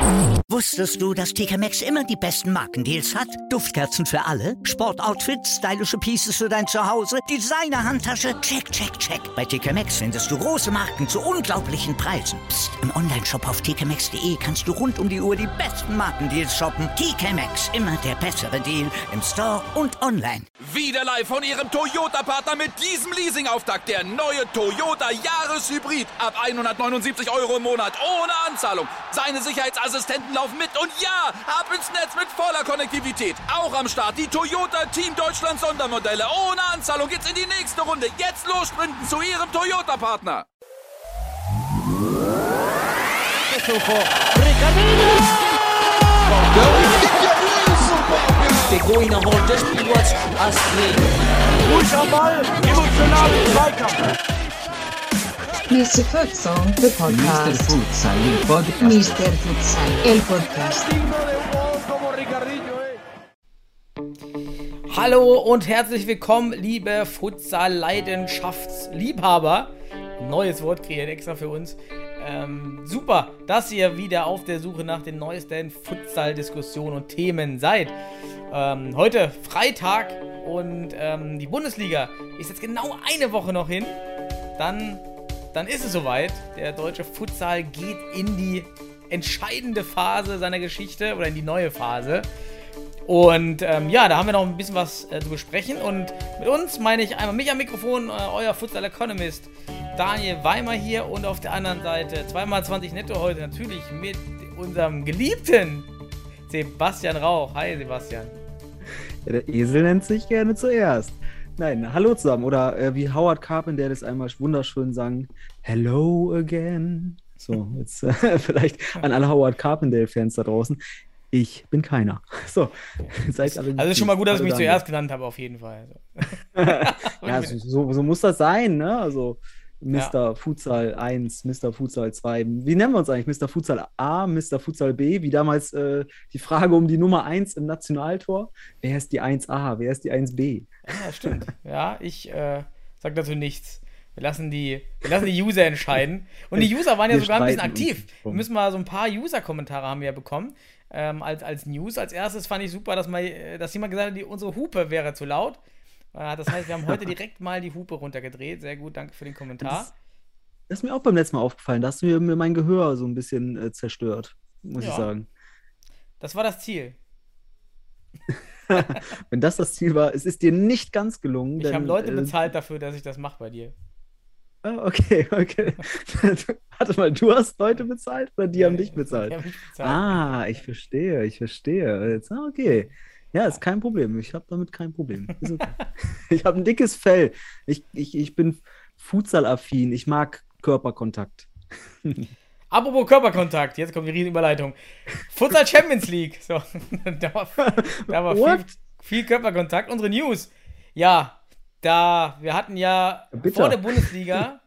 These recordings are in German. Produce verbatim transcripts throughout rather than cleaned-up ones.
Wusstest du, dass T K Maxx immer die besten Markendeals hat? Duftkerzen für alle, Sportoutfits, stylische Pieces für dein Zuhause, Designer-Handtasche, check, check, check. Bei T K Maxx findest du große Marken zu unglaublichen Preisen. Psst. Im Onlineshop auf t k maxx punkt d e kannst du rund um die Uhr die besten Markendeals shoppen. T K Maxx, immer der bessere Deal im Store und online. Wieder live von Ihrem Toyota-Partner mit diesem Leasing-Auftakt. Der neue Toyota Jahreshybrid. Ab hundertneunundsiebzig Euro im Monat. Ohne Anzahlung. Seine Sicherheitsassistenten laufen mit. Und ja, ab ins Netz mit voller Konnektivität. Auch am Start die Toyota Team Deutschland Sondermodelle. Ohne Anzahlung geht's in die nächste Runde. Jetzt los sprinten zu Ihrem Toyota-Partner. Begoina holt das Spiel als Ruhig am Ball, emotional Zweikampf. mister Futsal, the podcast. mister Futsal, el podcast. mister Futsal, el podcast. Hallo und herzlich willkommen, liebe Futsal-Leidenschaftsliebhaber. Neues Wort kreiert extra für uns. Ähm, super, dass ihr wieder auf der Suche nach den neuesten Futsal-Diskussionen und Themen seid. Ähm, heute Freitag und ähm, die Bundesliga ist jetzt genau eine Woche noch hin. Dann, dann ist es soweit. Der deutsche Futsal geht in die entscheidende Phase seiner Geschichte oder in die neue Phase. Und ähm, ja, da haben wir noch ein bisschen was äh, zu besprechen. Und mit uns meine ich einmal mich am Mikrofon, äh, euer Futsal-Economist Daniel Weimer hier. Und auf der anderen Seite zwei mal zwanzig netto heute natürlich mit unserem geliebten Sebastian Rauch. Hi Sebastian. Ja, der Esel nennt sich gerne zuerst. Nein, hallo zusammen. Oder äh, wie Howard Carpenter das einmal wunderschön sang, Hello again. So, jetzt äh, vielleicht an alle Howard Carpenter-Fans da draußen. Ich bin keiner. So, seid alle. Also ist schon mal gut, dass ich mich zuerst genannt habe, auf jeden Fall. Ja, so, so, so muss das sein, ne? Also Mister Ja. Futsal eins, Mister Futsal zwei. Wie nennen wir uns eigentlich? Mister Futsal A, Mister Futsal B? Wie damals äh, die Frage um die Nummer eins im Nationaltor. Wer ist die eins A? Wer ist die eins B? Ja, stimmt. Ja, ich äh, sag dazu nichts. Wir lassen die, wir lassen die User entscheiden. Und die User waren ja Wir sogar ein bisschen streiten uns aktiv. drum. Wir müssen mal so ein paar User-Kommentare haben wir ja bekommen. Ähm, als, als News. Als erstes fand ich super, dass, mal, äh, dass jemand gesagt hat, die, unsere Hupe wäre zu laut. Äh, das heißt, wir haben heute direkt mal die Hupe runtergedreht. Sehr gut, danke für den Kommentar. Das, das ist mir auch beim letzten Mal aufgefallen. Da hast du mir, mir mein Gehör so ein bisschen äh, zerstört, muss Ja. ich sagen. Das war das Ziel. Wenn das das Ziel war, es ist dir nicht ganz gelungen. Ich denn, habe Leute äh, bezahlt dafür, dass ich das mache bei dir. Ah, okay, okay. Warte mal, du hast Leute bezahlt oder die haben dich bezahlt? Die haben mich bezahlt. Ah, ich verstehe, ich verstehe. Jetzt, ah, okay. Ja, ist kein Problem. Ich habe damit kein Problem. Ist okay. Ich habe ein dickes Fell. Ich, ich, ich bin Futsal-affin. Ich mag Körperkontakt. Apropos Körperkontakt, jetzt kommt die riesen Überleitung. Futsal Champions League. So, da war, da war viel, What? viel Körperkontakt. Unsere News. Ja, da, wir hatten ja Bitter. vor der Bundesliga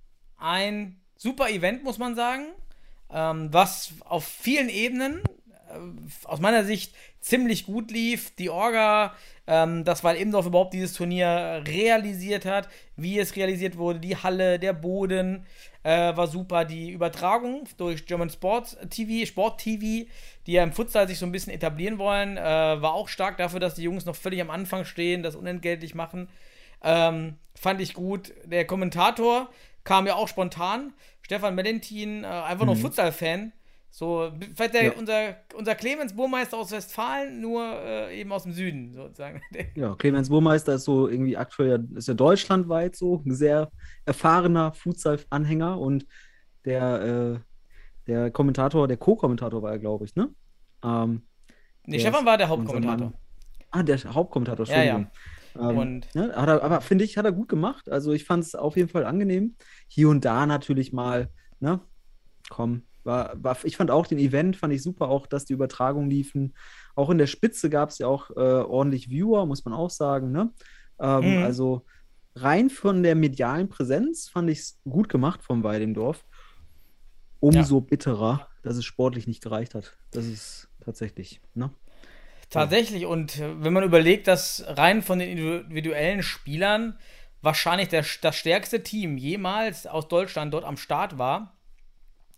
ein super Event, muss man sagen, ähm, was auf vielen Ebenen äh, aus meiner Sicht ziemlich gut lief. Die Orga, ähm, dass Weil-Ebendorf überhaupt dieses Turnier realisiert hat, wie es realisiert wurde, die Halle, der Boden, äh, war super. Die Übertragung durch German Sports T V, Sport T V, die ja im Futsal sich so ein bisschen etablieren wollen, äh, war auch stark dafür, dass die Jungs noch völlig am Anfang stehen, das unentgeltlich machen. Ähm, fand ich gut. Der Kommentator kam ja auch spontan. Stefan Melentin, äh, einfach nur Mhm. Futsal-Fan. So, vielleicht der, Ja. unser, unser Clemens Burmeister aus Westfalen, nur äh, eben aus dem Süden, sozusagen. Ja, Clemens Burmeister ist so irgendwie aktuell, ist ja deutschlandweit so ein sehr erfahrener Futsal-Anhänger und der, äh, der Kommentator, der Co-Kommentator war er, glaube ich, ne? Ähm, Nee, der Stefan war der unser Hauptkommentator. Mann- Ah, der Hauptkommentator, Ja, ja. Entschuldigung. Ähm, Und- ne, hat er, aber finde ich, hat er gut gemacht. Also ich fand es auf jeden Fall angenehm. Hier und da natürlich mal, ne? Komm, war, war, ich fand auch den Event, fand ich super, auch dass die Übertragungen liefen. Auch in der Spitze gab es ja auch äh, ordentlich Viewer, muss man auch sagen, ne? Ähm, Mhm. Also rein von der medialen Präsenz fand ich es gut gemacht vom Weidendorf. Umso bitterer, dass es sportlich nicht gereicht hat. Das ist tatsächlich, ne? Tatsächlich, und äh, wenn man überlegt, dass rein von den individuellen Spielern wahrscheinlich der, das stärkste Team jemals aus Deutschland dort am Start war,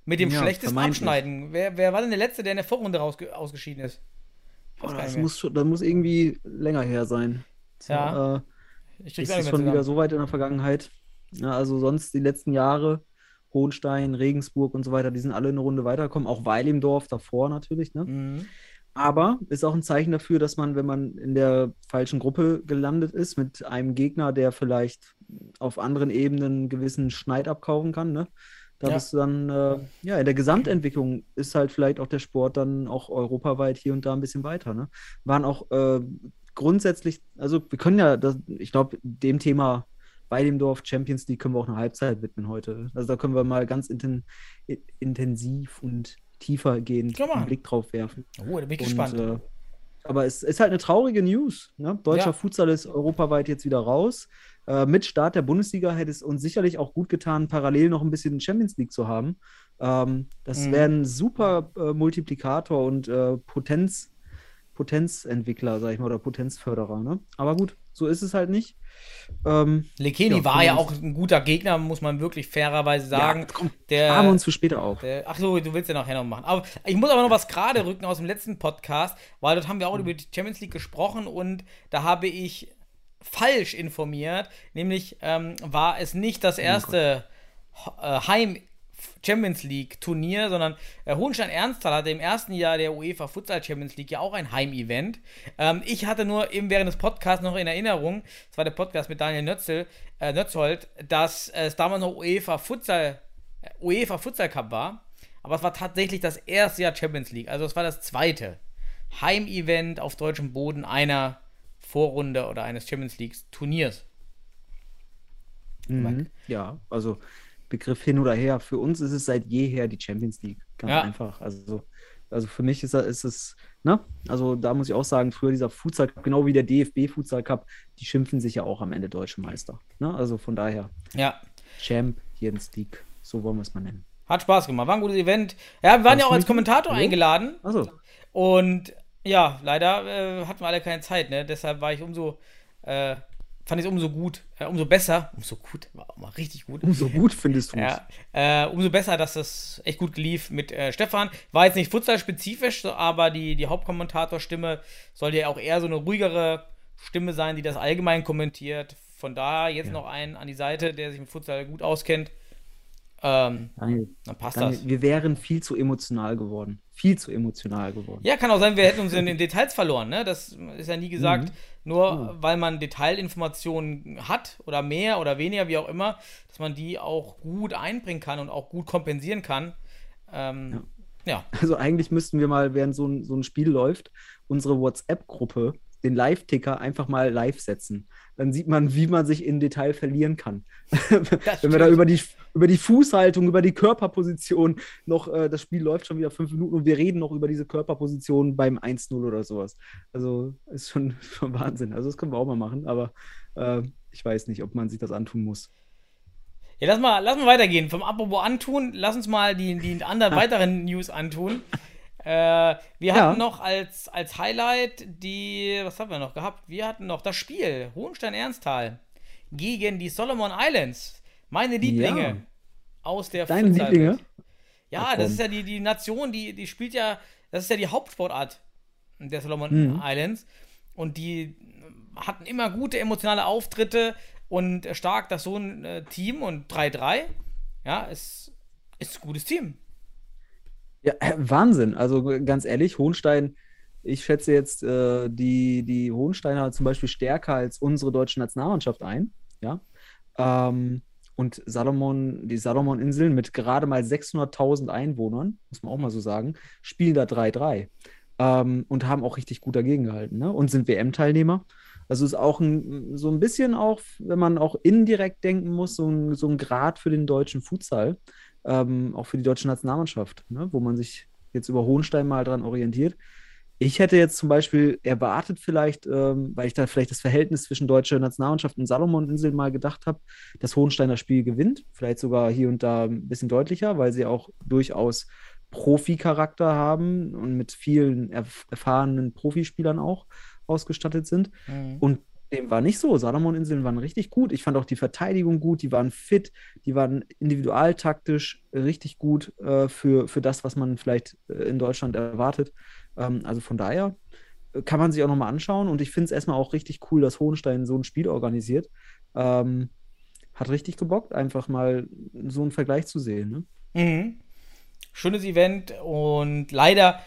mit dem Ja, schlechtesten vermeintlich. Abschneiden. Wer, wer war denn der Letzte, der in der Vorrunde rausge- ausgeschieden ist? Ich weiß Boah, gar das, nicht mehr. muss schon, das muss irgendwie länger her sein. So, Ja. äh, Ich krieg's ist auch es nicht schon mehr wieder zusammen. so weit in der Vergangenheit. Ja, also sonst die letzten Jahre, Hohenstein, Regensburg und so weiter, die sind alle eine Runde weitergekommen, auch Weilimdorf davor natürlich, ne? Mhm. Aber ist auch ein Zeichen dafür, dass man, wenn man in der falschen Gruppe gelandet ist, mit einem Gegner, der vielleicht auf anderen Ebenen einen gewissen Schneid abkaufen kann, ne? Da Ja. bist du dann, äh, ja, in der Gesamtentwicklung ist halt vielleicht auch der Sport dann auch europaweit hier und da ein bisschen weiter, ne? Waren auch äh, grundsätzlich, also wir können ja, das, ich glaube, dem Thema bei dem Dorf Champions League können wir auch eine Halbzeit widmen heute. Also da können wir mal ganz inten intensiv und tiefergehend Können wir einen machen. Blick drauf werfen. Oh, da bin ich Und, gespannt. äh, aber es ist halt eine traurige News. Ne? Deutscher Ja. Futsal ist europaweit jetzt wieder raus. Äh, mit Start der Bundesliga hätte es uns sicherlich auch gut getan, parallel noch ein bisschen Champions League zu haben. Ähm, das Mhm. wäre ein super äh, Multiplikator und äh, Potenz, Potenzentwickler, sag ich mal, oder Potenzförderer. Ne? Aber gut, so ist es halt nicht. Ähm, Lekeni ja, war können ja wir uns- auch ein guter Gegner, muss man wirklich fairerweise sagen. Ja, komm, der, sparen wir uns für später auf. der, ach so, du willst ja nachher noch machen. Aber ich muss aber noch was gerade rücken aus dem letzten Podcast, weil dort haben wir auch über die Champions League gesprochen und da habe ich falsch informiert. Nämlich ähm, war es nicht das erste äh, Heim Champions League Turnier, sondern äh, Hohenstein Ernsthal hatte im ersten Jahr der UEFA Futsal Champions League ja auch ein Heimevent. Ähm, ich hatte nur eben während des Podcasts noch in Erinnerung, das war der Podcast mit Daniel Nötzel, äh, Nötzhold, dass äh, es damals noch UEFA Futsal, äh, UEFA Futsal Cup war, aber es war tatsächlich das erste Jahr Champions League, also es war das zweite Heimevent auf deutschem Boden einer Vorrunde oder eines Champions League Turniers. Mhm. Ja, also Begriff hin oder her. Für uns ist es seit jeher die Champions League. Ganz Ja. einfach. Also, also für mich ist, ist es, ne? Also da muss ich auch sagen, früher dieser Futsal Cup, genau wie der D F B Futsal Cup, die schimpfen sich ja auch am Ende Deutsche Meister. Ne? Also von daher, Ja. Champions League, so wollen wir es mal nennen. Hat Spaß gemacht, war ein gutes Event. Ja, wir waren Hast ja auch du als mich- Kommentator Hallo? eingeladen Also, und ja, leider äh, hatten wir alle keine Zeit, ne? Deshalb war ich umso, äh, fand ich es umso gut, äh, umso besser, umso gut, war auch mal richtig gut. umso gut findest du es. Ja, äh, umso besser, dass das echt gut lief mit äh, Stefan. War jetzt nicht futsal-spezifisch, so, aber die, die Hauptkommentatorstimme soll ja auch eher so eine ruhigere Stimme sein, die das allgemein kommentiert. Von daher jetzt Ja. noch einen an die Seite, der sich mit Futsal gut auskennt. Ähm, Daniel, dann passt Daniel, das. wir wären viel zu emotional geworden. Viel zu emotional geworden. Ja, kann auch sein, wir hätten uns in den Details verloren, ne? Das ist ja nie gesagt. Mhm. Nur Ja. weil man Detailinformationen hat oder mehr oder weniger, wie auch immer, dass man die auch gut einbringen kann und auch gut kompensieren kann. Ähm, ja. Also eigentlich müssten wir mal, während so ein, so ein Spiel läuft, unsere WhatsApp-Gruppe, den Live-Ticker einfach mal live setzen. Dann sieht man, wie man sich in Detail verlieren kann. Wenn wir da stimmt. über die, über die Fußhaltung, über die Körperposition noch, äh, das Spiel läuft schon wieder fünf Minuten und wir reden noch über diese Körperposition beim eins null oder sowas. Also ist schon, schon Wahnsinn. Also das können wir auch mal machen, aber äh, ich weiß nicht, ob man sich das antun muss. Ja, lass mal, lass mal weitergehen. Vom Apropos antun, lass uns mal die, die anderen weiteren News antun. Äh, wir Ja. hatten noch als, als Highlight die, was haben wir noch gehabt? Wir hatten noch das Spiel Hohenstein-Ernsthal gegen die Solomon Islands. Meine Lieblinge Ja. aus der Deine Futsal-Welt. Lieblinge? Ja, Ach, das komm. ist ja die, die Nation, die, die spielt ja, das ist ja die Hauptsportart der Solomon Mhm. Islands. Und die hatten immer gute emotionale Auftritte und stark das so ein äh, Team und drei drei. Ja, es ist ein gutes Team. Ja, äh, Wahnsinn. Also g- ganz ehrlich, Hohenstein, ich schätze jetzt äh, die, die Hohensteiner zum Beispiel stärker als unsere deutsche Nationalmannschaft ein. Ja. Ähm, und Salomon, die Salomon-Inseln mit gerade mal sechshunderttausend Einwohnern, muss man auch mal so sagen, spielen da drei drei. Ähm, und haben auch richtig gut dagegen gehalten, ne? Und sind W M-Teilnehmer. Also ist auch ein, so ein bisschen auch, wenn man auch indirekt denken muss, so ein, so ein Grad für den deutschen Futsal. Ähm, auch für die deutsche Nationalmannschaft, ne, wo man sich jetzt über Hohenstein mal dran orientiert. Ich hätte jetzt zum Beispiel erwartet vielleicht, ähm, weil ich da vielleicht das Verhältnis zwischen deutscher Nationalmannschaft und Salomon-Inseln mal gedacht habe, dass Hohenstein das Spiel gewinnt, vielleicht sogar hier und da ein bisschen deutlicher, weil sie auch durchaus Profi-Charakter haben und mit vielen erf erfahrenen Profispielern auch ausgestattet sind. Mhm. Und Dem war nicht so. Salomoninseln waren richtig gut. Ich fand auch die Verteidigung gut, die waren fit, die waren individualtaktisch richtig gut äh, für, für das, was man vielleicht äh, in Deutschland erwartet. Ähm, also von daher äh, kann man sich auch nochmal anschauen und ich finde es erstmal auch richtig cool, dass Hohenstein so ein Spiel organisiert. Ähm, hat richtig gebockt, einfach mal so einen Vergleich zu sehen. Ne? Mhm. Schönes Event und leider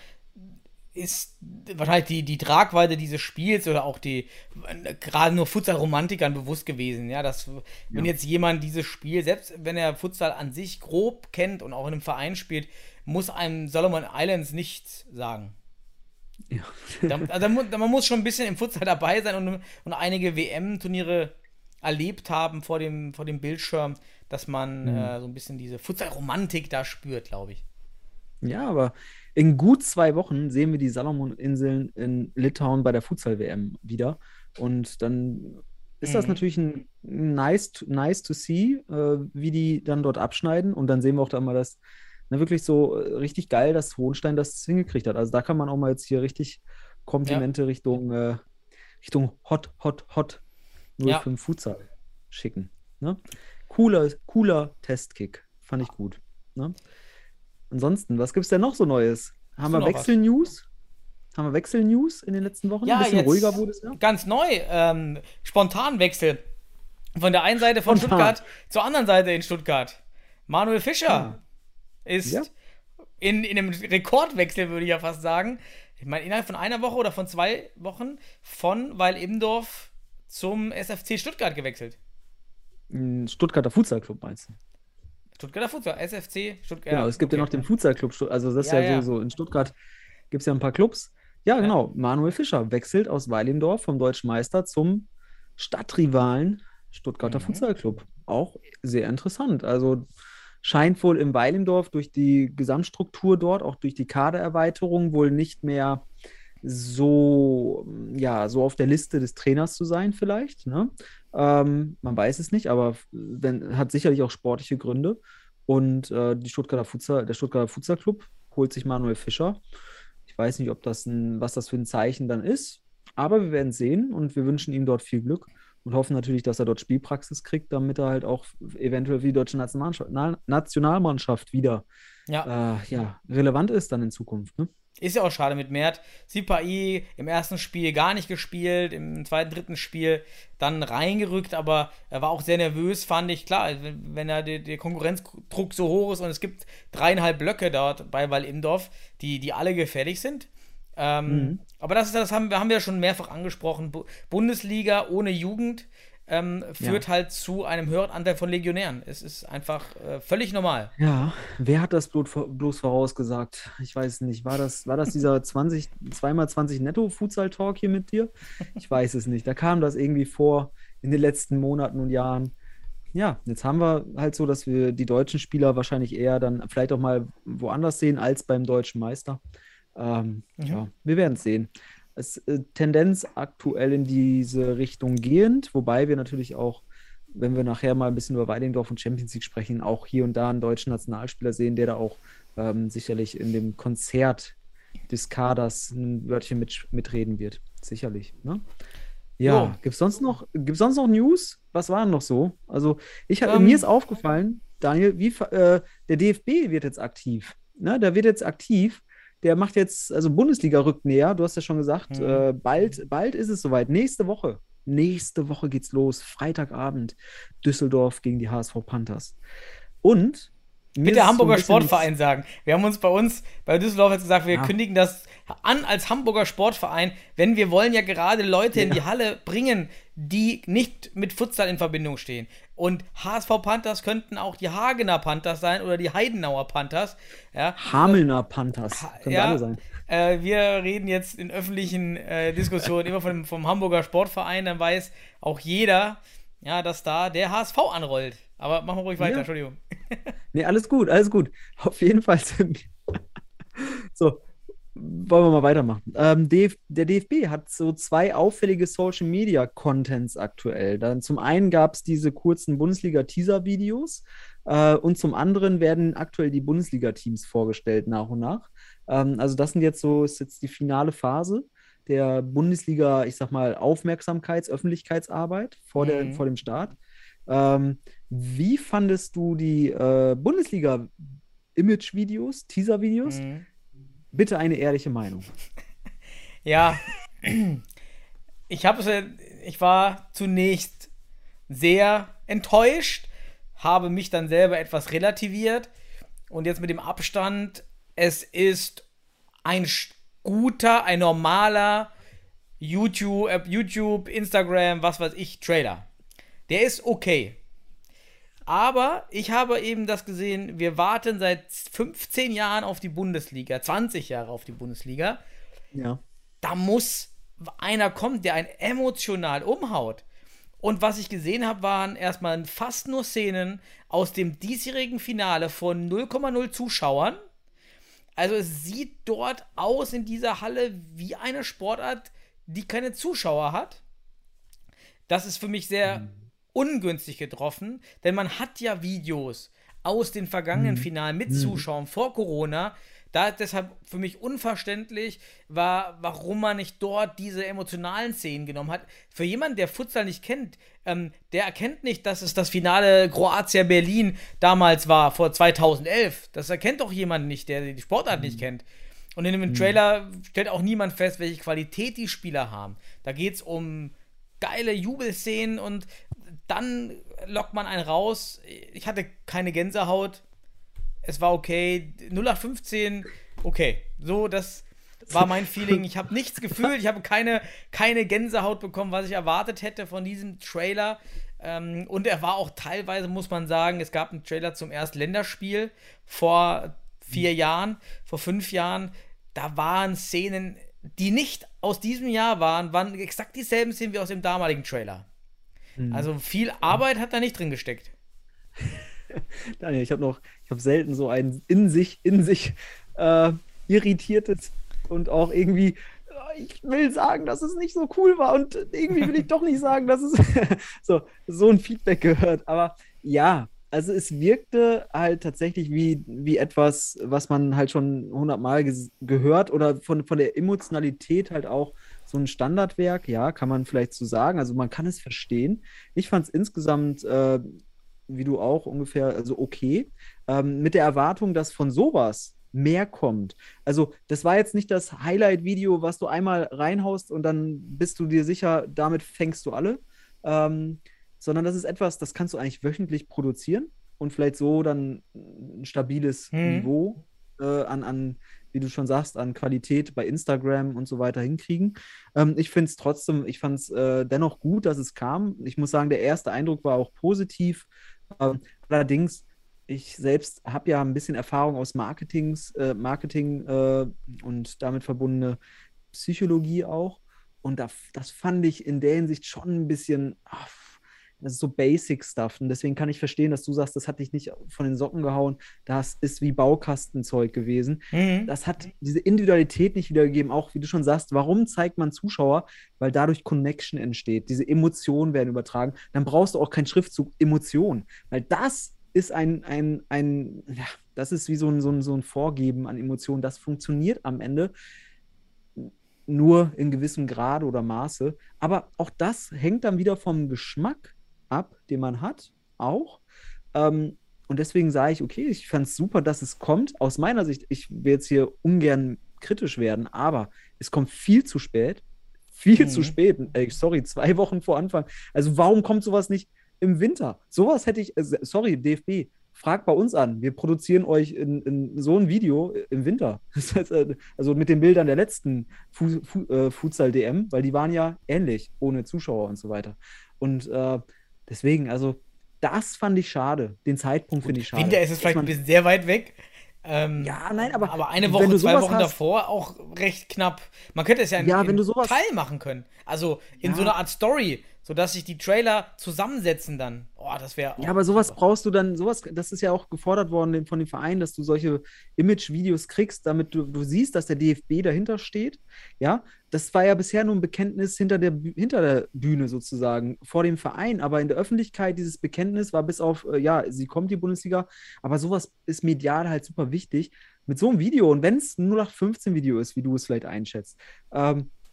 ist wahrscheinlich die, die Tragweite dieses Spiels oder auch die gerade nur Futsal-Romantikern bewusst gewesen, ja, dass wenn Ja. jetzt jemand dieses Spiel, selbst wenn er Futsal an sich grob kennt und auch in einem Verein spielt, muss einem Solomon Islands nichts sagen. Ja. Da, also da, mu- da, man muss schon ein bisschen im Futsal dabei sein und, und einige W M-Turniere erlebt haben vor dem, vor dem Bildschirm, dass man Mhm. äh, so ein bisschen diese Futsal-Romantik da spürt, glaube ich. Ja, aber in gut zwei Wochen sehen wir die Salomoninseln in Litauen bei der Futsal-W M wieder. Und dann ist das Mhm. natürlich ein nice, nice to see, äh, wie die dann dort abschneiden. Und dann sehen wir auch da mal das, na, wirklich so äh, richtig geil, dass Hohenstein das hingekriegt hat. Also da kann man auch mal jetzt hier richtig Komplimente Richtung, äh, Richtung Hot, Hot, Hot null Ja. fünf Futsal schicken. Ne? Cooler, cooler Testkick. Fand ich gut. Ne? Ansonsten, was gibt's denn noch so Neues? Haben du wir noch was? Wechsel-News? Haben wir Wechsel-News in den letzten Wochen? Ja, Ein bisschen jetzt ruhiger wurde es ja. ganz neu, ähm, Spontanwechsel. Von der einen Seite von Spontan. Stuttgart zur anderen Seite in Stuttgart. Manuel Fischer ist Ja. in, in einem Rekordwechsel, würde ich ja fast sagen. Ich meine, innerhalb von einer Woche oder von zwei Wochen von Weil-Immendorf zum S F C Stuttgart gewechselt. Ein Stuttgarter Futsal-Club meinst du? Stuttgarter Futsal, S F C Stuttgart. Genau, es gibt ja noch den Futsal-Club. Stu- Also das ist Ja, ja, ja. so, so in Stuttgart gibt es ja ein paar Clubs. Ja, genau. Manuel Fischer wechselt aus Weilendorf vom Deutschen Meister zum Stadtrivalen Stuttgarter Mhm. Futsal-Club. Auch sehr interessant. Also scheint wohl im Weilendorf durch die Gesamtstruktur dort, auch durch die Kadererweiterung, wohl nicht mehr so, ja, so auf der Liste des Trainers zu sein, vielleicht. Ne? Ähm, man weiß es nicht, aber wenn, hat sicherlich auch sportliche Gründe. Und äh, die Stuttgarter Futsal, der Stuttgarter Futsal Club holt sich Manuel Fischer. Ich weiß nicht, ob das ein, was das für ein Zeichen dann ist, aber wir werden sehen und wir wünschen ihm dort viel Glück und hoffen natürlich, dass er dort Spielpraxis kriegt, damit er halt auch eventuell für die deutsche Nationalmannschaft, Na- Nationalmannschaft wieder Ja. äh, ja, relevant ist dann in Zukunft. Ne? Ist ja auch schade mit Mert. Sipai im ersten Spiel gar nicht gespielt, im zweiten, dritten Spiel dann reingerückt, aber er war auch sehr nervös, fand ich. Klar, wenn, wenn er der, der Konkurrenzdruck so hoch ist und es gibt dreieinhalb Blöcke dort bei Weil-Immendorf, die, die alle gefährlich sind. Ähm, Mhm. Aber das, ist, das haben, wir haben wir schon mehrfach angesprochen. Bu- Bundesliga ohne Jugend ähm, führt halt zu einem höheren Anteil von Legionären. Es ist einfach äh, völlig normal. Ja, wer hat das bloß, bloß vorausgesagt? Ich weiß nicht. War das, war das dieser zwanzig, zwei mal zwanzig Netto-Futsal-Talk hier mit dir? Ich weiß es nicht. Da kam das irgendwie vor in den letzten Monaten und Jahren. Ja, jetzt haben wir halt so, dass wir die deutschen Spieler wahrscheinlich eher dann vielleicht auch mal woanders sehen als beim deutschen Meister. Ähm, Mhm. Ja, wir werden es sehen. Es äh, Tendenz aktuell in diese Richtung gehend, wobei wir natürlich auch, wenn wir nachher mal ein bisschen über Weilendorf und Champions League sprechen, auch hier und da einen deutschen Nationalspieler sehen, der da auch ähm, sicherlich in dem Konzert des Kaders ein Wörtchen mit, mitreden wird. Sicherlich. Ne? Ja, Jo. gibt es sonst noch, gibt's sonst noch News? Was war denn noch so? Also, ich hab, Ähm. mir ist aufgefallen, Daniel, wie, ver- äh, der D F B wird jetzt aktiv. Ne? Der wird jetzt aktiv. Der macht jetzt, also Bundesliga rückt näher, du hast ja schon gesagt, Mhm. äh, bald, bald ist es soweit. Nächste Woche. Nächste Woche geht's los. Freitagabend. Düsseldorf gegen die H S V Panthers. Und mir Bitte ist so ein Hamburger bisschen- Sportverein sagen. Wir haben uns bei uns, bei Düsseldorf jetzt gesagt, wir Ja. kündigen das an als Hamburger Sportverein, wenn wir wollen ja gerade Leute in Ja. die Halle bringen, die nicht mit Futsal in Verbindung stehen. Und H S V Panthers könnten auch die Hagener Panthers sein oder die Heidenauer Panthers. Ja, Hamelner Panthers. Können ja, alle sein. Äh, wir reden jetzt in öffentlichen äh, Diskussionen immer vom, vom Hamburger Sportverein, dann weiß auch jeder, ja, dass da der H S V anrollt. Aber machen wir ruhig weiter, Ja. Entschuldigung. Nee, alles gut, alles gut. Auf jeden Fall sind wir. So, wollen wir mal weitermachen. Ähm, D F der D F B hat so zwei auffällige Social Media Contents aktuell. Dann zum einen gab es diese kurzen Bundesliga-Teaser-Videos äh, und zum anderen werden aktuell die Bundesliga-Teams vorgestellt nach und nach. Ähm, also, das sind jetzt so, ist jetzt die finale Phase der Bundesliga, ich sag mal, Aufmerksamkeits-, Öffentlichkeitsarbeit vor, der, Mhm. vor dem Start. Ähm, wie fandest du die äh, Bundesliga-Image-Videos, Teaser-Videos? Mhm. Bitte eine ehrliche Meinung. Ja, ich habe es, ich war zunächst sehr enttäuscht, habe mich dann selber etwas relativiert und jetzt mit dem Abstand, es ist ein sch- guter, ein normaler YouTube, äh, YouTube, Instagram, was weiß ich, Trailer. Der ist okay. Aber ich habe eben das gesehen, wir warten seit fünfzehn Jahren auf die Bundesliga, zwanzig Jahre auf die Bundesliga. Ja. Da muss einer kommen, der einen emotional umhaut. Und was ich gesehen habe, waren erstmal fast nur Szenen aus dem diesjährigen Finale von null Komma null Zuschauern. Also es sieht dort aus in dieser Halle wie eine Sportart, die keine Zuschauer hat. Das ist für mich sehr ungünstig getroffen, denn man hat ja Videos aus den vergangenen Finalen mit Zuschauern vor Corona. Da deshalb für mich unverständlich war, warum man nicht dort diese emotionalen Szenen genommen hat. Für jemanden, der Futsal nicht kennt, ähm, der erkennt nicht, dass es das Finale Kroatia-Berlin damals war, vor zweitausendelf. Das erkennt doch jemand nicht, der die Sportart nicht kennt. Und in dem Trailer stellt auch niemand fest, welche Qualität die Spieler haben. Da geht es um geile Jubelszenen und dann lockt man einen raus. Ich hatte keine Gänsehaut. Es war okay. null acht fünfzehn, okay. So, das war mein Feeling. Ich habe nichts gefühlt. Ich habe keine, keine Gänsehaut bekommen, was ich erwartet hätte von diesem Trailer. Ähm, und er war auch teilweise, muss man sagen, es gab einen Trailer zum Erst-Länderspiel vor vier Jahren, vor fünf Jahren. Da waren Szenen, die nicht aus diesem Jahr waren, waren exakt dieselben Szenen wie aus dem damaligen Trailer. Also viel Arbeit hat da nicht drin gesteckt. Daniel, ich habe noch, ich habe selten so ein in sich, in sich äh, irritiertes und auch irgendwie, äh, ich will sagen, dass es nicht so cool war und irgendwie will ich doch nicht sagen, dass es so, so ein Feedback gehört. Aber ja, also es wirkte halt tatsächlich wie, wie etwas, was man halt schon hundertmal ges- gehört oder von, von der Emotionalität halt auch so ein Standardwerk, ja, kann man vielleicht so sagen. Also man kann es verstehen. Ich fand es insgesamt, äh, wie du auch ungefähr, also okay, ähm, mit der Erwartung, dass von sowas mehr kommt. Also das war jetzt nicht das Highlight-Video, was du einmal reinhaust und dann bist du dir sicher, damit fängst du alle, ähm, sondern das ist etwas, das kannst du eigentlich wöchentlich produzieren und vielleicht so dann ein stabiles Mhm. Niveau äh, an, an, wie du schon sagst, an Qualität bei Instagram und so weiter hinkriegen. Ähm, ich finde es trotzdem, ich fand es äh, dennoch gut, dass es kam. Ich muss sagen, der erste Eindruck war auch positiv. Ähm, allerdings, ich selbst habe ja ein bisschen Erfahrung aus Marketings, äh, Marketing äh, und damit verbundene Psychologie auch. Und da, das fand ich in der Hinsicht schon ein bisschen, ach, das ist so Basic-Stuff. Und deswegen kann ich verstehen, dass du sagst, das hat dich nicht von den Socken gehauen. Das ist wie Baukastenzeug gewesen. Mhm. Das hat diese Individualität nicht wiedergegeben. Auch, wie du schon sagst, warum zeigt man Zuschauer? Weil dadurch Connection entsteht. Diese Emotionen werden übertragen. Dann brauchst du auch keinen Schriftzug Emotion. Weil das ist ein, ein, ein ja, das ist wie so ein, so ein, so ein Vorgeben an Emotionen. Das funktioniert am Ende nur in gewissem Grad oder Maße. Aber auch das hängt dann wieder vom Geschmack ab, den man hat, auch. Ähm, und deswegen sage ich, okay, ich fand es super, dass es kommt. Aus meiner Sicht, ich will jetzt hier ungern kritisch werden, aber es kommt viel zu spät. Viel Mhm. zu spät. Ey, sorry, zwei Wochen vor Anfang. Also warum kommt sowas nicht im Winter? Sowas hätte ich, äh, sorry, D F B, fragt bei uns an. Wir produzieren euch in, in so ein Video im Winter. Das heißt, äh, also mit den Bildern der letzten Fu Fu äh, Futsal-D M, weil die waren ja ähnlich, ohne Zuschauer und so weiter. Und äh, deswegen, also das fand ich schade. Den Zeitpunkt finde ich schade. Winter ist es Dass vielleicht man- ein bisschen sehr weit weg. Ähm, Ja, nein, aber aber eine wenn Woche, du zwei sowas Wochen hast- davor auch recht knapp. Man könnte es ja in, Ja, in wenn du sowas- Teil machen können. Also in Ja. so einer Art Story, sodass sich die Trailer zusammensetzen dann. Oh, das wäre. Ja, aber sowas brauchst du dann, sowas, das ist ja auch gefordert worden von dem Verein, dass du solche Image-Videos kriegst, damit du, du siehst, dass der D F B dahinter steht. Ja, das war ja bisher nur ein Bekenntnis hinter der, Bü- hinter der Bühne sozusagen, vor dem Verein, aber in der Öffentlichkeit dieses Bekenntnis war bis auf, äh, ja, sie kommt die Bundesliga, aber sowas ist medial halt super wichtig. Mit so einem Video, und wenn es ein null acht fünfzehn Video ist, wie du es vielleicht einschätzt, ähm,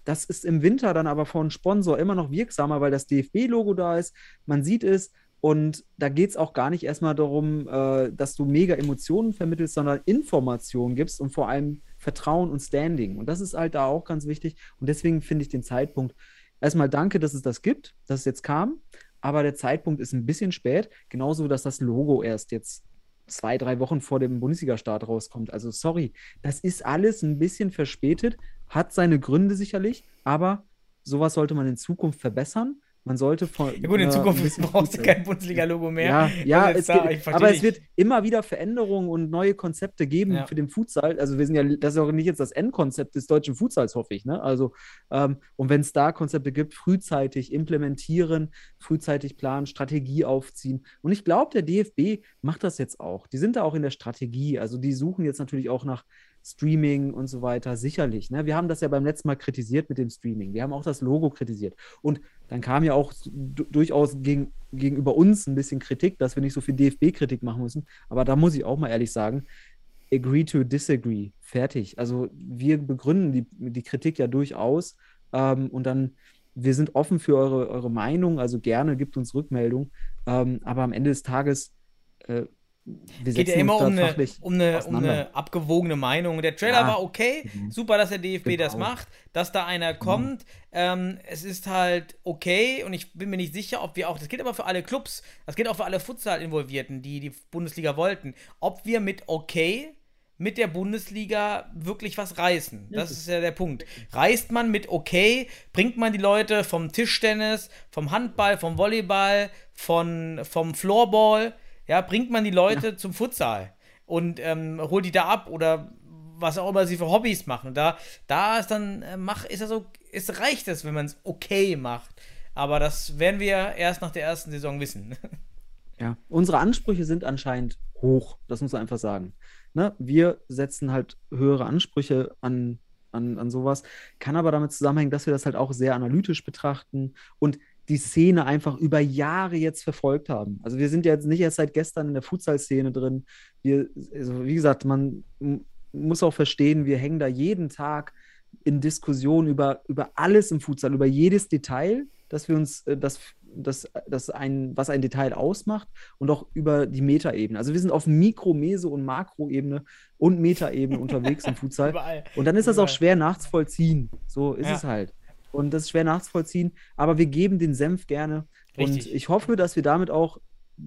das ist im Winter dann aber von Sponsor immer noch wirksamer, weil das D F B-Logo da ist, man sieht es und da geht es auch gar nicht erstmal darum, äh, dass du mega Emotionen vermittelst, sondern Informationen gibst und vor allem Vertrauen und Standing. Und das ist halt da auch ganz wichtig und deswegen finde ich den Zeitpunkt, erstmal danke, dass es das gibt, dass es jetzt kam, aber der Zeitpunkt ist ein bisschen spät, genauso, dass das Logo erst jetzt zwei, drei Wochen vor dem Bundesliga-Start rauskommt. Also sorry, das ist alles ein bisschen verspätet, hat seine Gründe sicherlich, aber sowas sollte man in Zukunft verbessern. Man sollte von. Ja gut, in äh, Zukunft brauchst du kein Bundesliga-Logo mehr. Ja, ja es da, geht, aber es wird immer wieder Veränderungen und neue Konzepte geben ja. für den Futsal. Also wir sind ja, das ist auch nicht jetzt das Endkonzept des deutschen Futsals, hoffe ich. Ne? Also, ähm, und wenn es da Konzepte gibt, frühzeitig implementieren, frühzeitig planen, Strategie aufziehen. Und ich glaube, der D F B macht das jetzt auch. Die sind da auch in der Strategie. Also die suchen jetzt natürlich auch nach Streaming und so weiter, sicherlich. Ne? Wir haben das ja beim letzten Mal kritisiert mit dem Streaming. Wir haben auch das Logo kritisiert. Und dann kam ja auch d- durchaus gegen, gegenüber uns ein bisschen Kritik, dass wir nicht so viel D F B-Kritik machen müssen. Aber da muss ich auch mal ehrlich sagen, agree to disagree. Fertig. Also wir begründen die, die Kritik ja durchaus. Ähm, und dann, wir sind offen für eure, eure Meinung. Also gerne, gibt uns Rückmeldung. Ähm, aber am Ende des Tages äh, Es geht ja immer um eine, um, eine, um eine abgewogene Meinung. Der Trailer ja. war okay, mhm. super, dass der D F B genau. das macht, dass da einer kommt. Mhm. Ähm, es ist halt okay und ich bin mir nicht sicher, ob wir auch, das gilt aber für alle Clubs, das gilt auch für alle Futsal-Involvierten, die die Bundesliga wollten, ob wir mit okay mit der Bundesliga wirklich was reißen. Das ist ja der Punkt. Reißt man mit okay, bringt man die Leute vom Tischtennis, vom Handball, vom Volleyball, von, vom Floorball, ja, bringt man die Leute ja. zum Futsal und ähm, holt die da ab oder was auch immer sie für Hobbys machen. Und da, da ist dann, äh, mach, ist ja so, es reicht es, wenn man es okay macht. Aber das werden wir erst nach der ersten Saison wissen. Ja, unsere Ansprüche sind anscheinend hoch, das muss man einfach sagen. Ne? Wir setzen halt höhere Ansprüche an, an, an sowas, kann aber damit zusammenhängen, dass wir das halt auch sehr analytisch betrachten und die Szene einfach über Jahre jetzt verfolgt haben. Also wir sind ja jetzt nicht erst seit gestern in der Futsal-Szene drin. Wir, also wie gesagt, man m- muss auch verstehen, wir hängen da jeden Tag in Diskussionen über, über alles im Futsal, über jedes Detail, dass wir uns, das, das, das ein, was ein Detail ausmacht und auch über die Metaebene. Also wir sind auf Mikro-, Meso- und Makroebene und Metaebene unterwegs im Futsal. Überall. Und dann ist das Überall. auch schwer nachzuvollziehen. So ist Ja. es halt. Und das ist schwer nachzuvollziehen, aber wir geben den Senf gerne. Richtig. Und ich hoffe, dass wir damit auch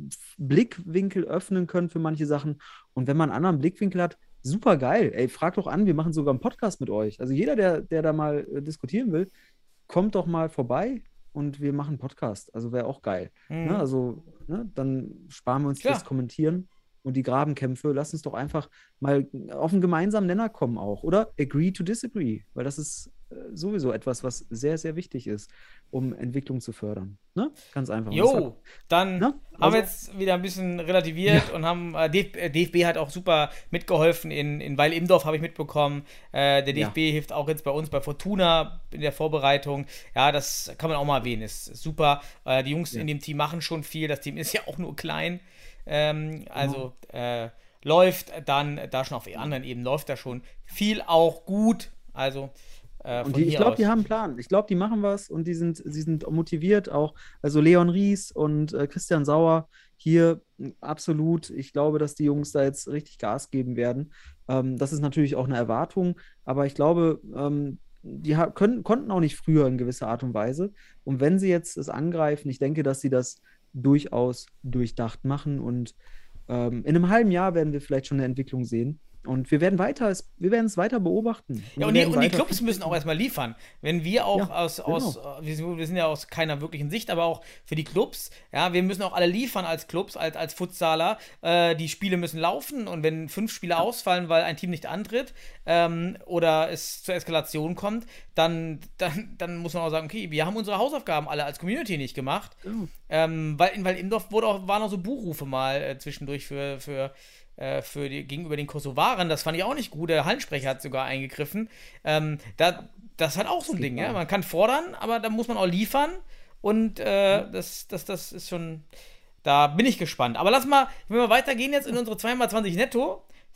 Blickwinkel öffnen können für manche Sachen. Und wenn man einen anderen Blickwinkel hat, super geil. Ey, fragt doch an, wir machen sogar einen Podcast mit euch. Also jeder, der, der da mal äh, diskutieren will, kommt doch mal vorbei und wir machen einen Podcast. Also wäre auch geil. Mhm. Ne? Also ne? Dann sparen wir uns Klar. das Kommentieren und die Grabenkämpfe. Lass uns doch einfach mal auf einen gemeinsamen Nenner kommen auch. Oder agree to disagree. Weil das ist äh, sowieso etwas, was sehr, sehr wichtig ist, um Entwicklung zu fördern. Ne? Ganz einfach. Und das Jo, hat- dann Ne? haben Also- wir jetzt wieder ein bisschen relativiert und haben, äh, D F B, äh, D F B hat auch super mitgeholfen. In, in Weil-Imdorf habe ich mitbekommen. Äh, der D F B Ja. hilft auch jetzt bei uns bei Fortuna in der Vorbereitung. Ja, das kann man auch mal erwähnen. Ist super. Äh, die Jungs Ja. in dem Team machen schon viel. Das Team ist ja auch nur klein. Ähm, also äh, läuft dann da schon auf anderen Ebenen, läuft da schon viel auch gut. Also äh, Und von die, ich hier glaube, aus. die haben einen Plan. Ich glaube, die machen was und die sind, sie sind motiviert auch. Also Leon Ries und äh, Christian Sauer hier mh, absolut. Ich glaube, dass die Jungs da jetzt richtig Gas geben werden. Ähm, das ist natürlich auch eine Erwartung, aber ich glaube, ähm, die ha- können, konnten auch nicht früher in gewisser Art und Weise. Und wenn sie jetzt es angreifen, ich denke, dass sie das durchaus durchdacht machen und ähm, in einem halben Jahr werden wir vielleicht schon eine Entwicklung sehen. Und wir werden weiter, es- wir werden es weiter beobachten. Ja, wir und die, werden und die weiter Clubs Feedback müssen auch erstmal liefern. Wenn wir auch Ja, aus, aus genau. äh, wir, sind, wir sind ja aus keiner wirklichen Sicht, aber auch für die Clubs, ja, wir müssen auch alle liefern als Clubs, als, als Futsaler. Äh, die Spiele müssen laufen und wenn fünf Spiele ausfallen, weil ein Team nicht antritt ähm, oder es zur Eskalation kommt, dann, dann, dann muss man auch sagen, okay, wir haben unsere Hausaufgaben alle als Community nicht gemacht. Genau. Ähm, weil in Weil-Imdorf wurde auch, waren auch so Buchrufe mal äh, zwischendurch für, für äh, für die, gegenüber den Kosovaren, das fand ich auch nicht gut. Der Hallensprecher hat sogar eingegriffen. Ähm, da, das hat auch so ein Ding, ja. Man kann fordern, aber da muss man auch liefern. Und äh, das, das, das ist schon. Da bin ich gespannt. Aber lass mal, wenn wir weitergehen jetzt in unsere zwei mal zwanzig netto. Jetzt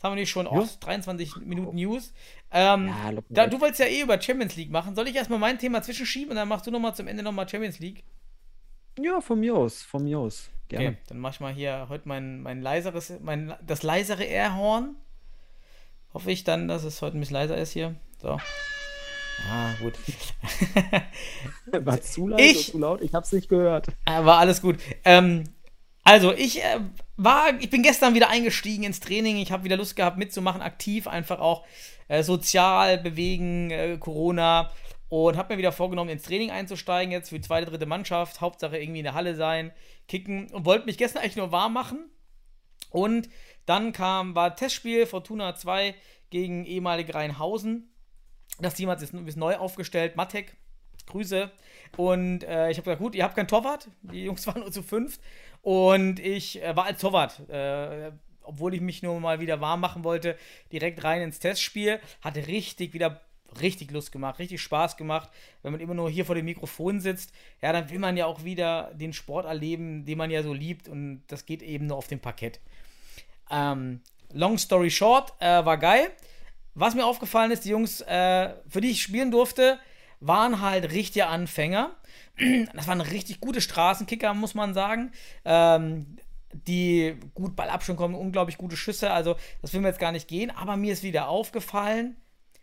haben wir nicht schon oh, Ja. dreiundzwanzig Minuten News. Ähm, Ja, locker da, weg. du wolltest ja eh über Champions League machen. Soll ich erstmal mein Thema zwischenschieben und dann machst du nochmal zum Ende nochmal Champions League? Ja, von mir aus, von mir aus. Gerne. Okay, dann mach ich mal hier heute mein, mein leiseres, mein, das leisere Airhorn. Hoffe ich dann, dass es heute ein bisschen leiser ist hier. So. Ah, gut. War zu laut? Ich- zu laut? Ich hab's nicht gehört. War alles gut. Ähm, also, ich äh, war, ich bin gestern wieder eingestiegen ins Training. Ich habe wieder Lust gehabt mitzumachen, aktiv, einfach auch äh, sozial bewegen, äh, Corona. Und habe mir wieder vorgenommen, ins Training einzusteigen, jetzt für die zweite, dritte Mannschaft. Hauptsache irgendwie in der Halle sein, kicken. Und wollte mich gestern eigentlich nur warm machen. Und dann kam, war Testspiel Fortuna zwei gegen ehemalige Rheinhausen. Das Team hat sich ein bisschen neu aufgestellt. Matek, Grüße. Und äh, ich habe gesagt, gut, ihr habt keinen Torwart. Die Jungs waren nur zu fünft. Und ich äh, war als Torwart, äh, obwohl ich mich nur mal wieder warm machen wollte, direkt rein ins Testspiel. Hatte richtig wieder richtig Lust gemacht, richtig Spaß gemacht. Wenn man immer nur hier vor dem Mikrofon sitzt, ja, dann will man ja auch wieder den Sport erleben, den man ja so liebt. Und das geht eben nur auf dem Parkett. Ähm, long story short, äh, war geil. Was mir aufgefallen ist, die Jungs, äh, für die ich spielen durfte, waren halt richtige Anfänger. Das waren richtig gute Straßenkicker, muss man sagen. Ähm, die gut Ballabstand kommen, unglaublich gute Schüsse. Also, das will mir jetzt gar nicht gehen. Aber mir ist wieder aufgefallen,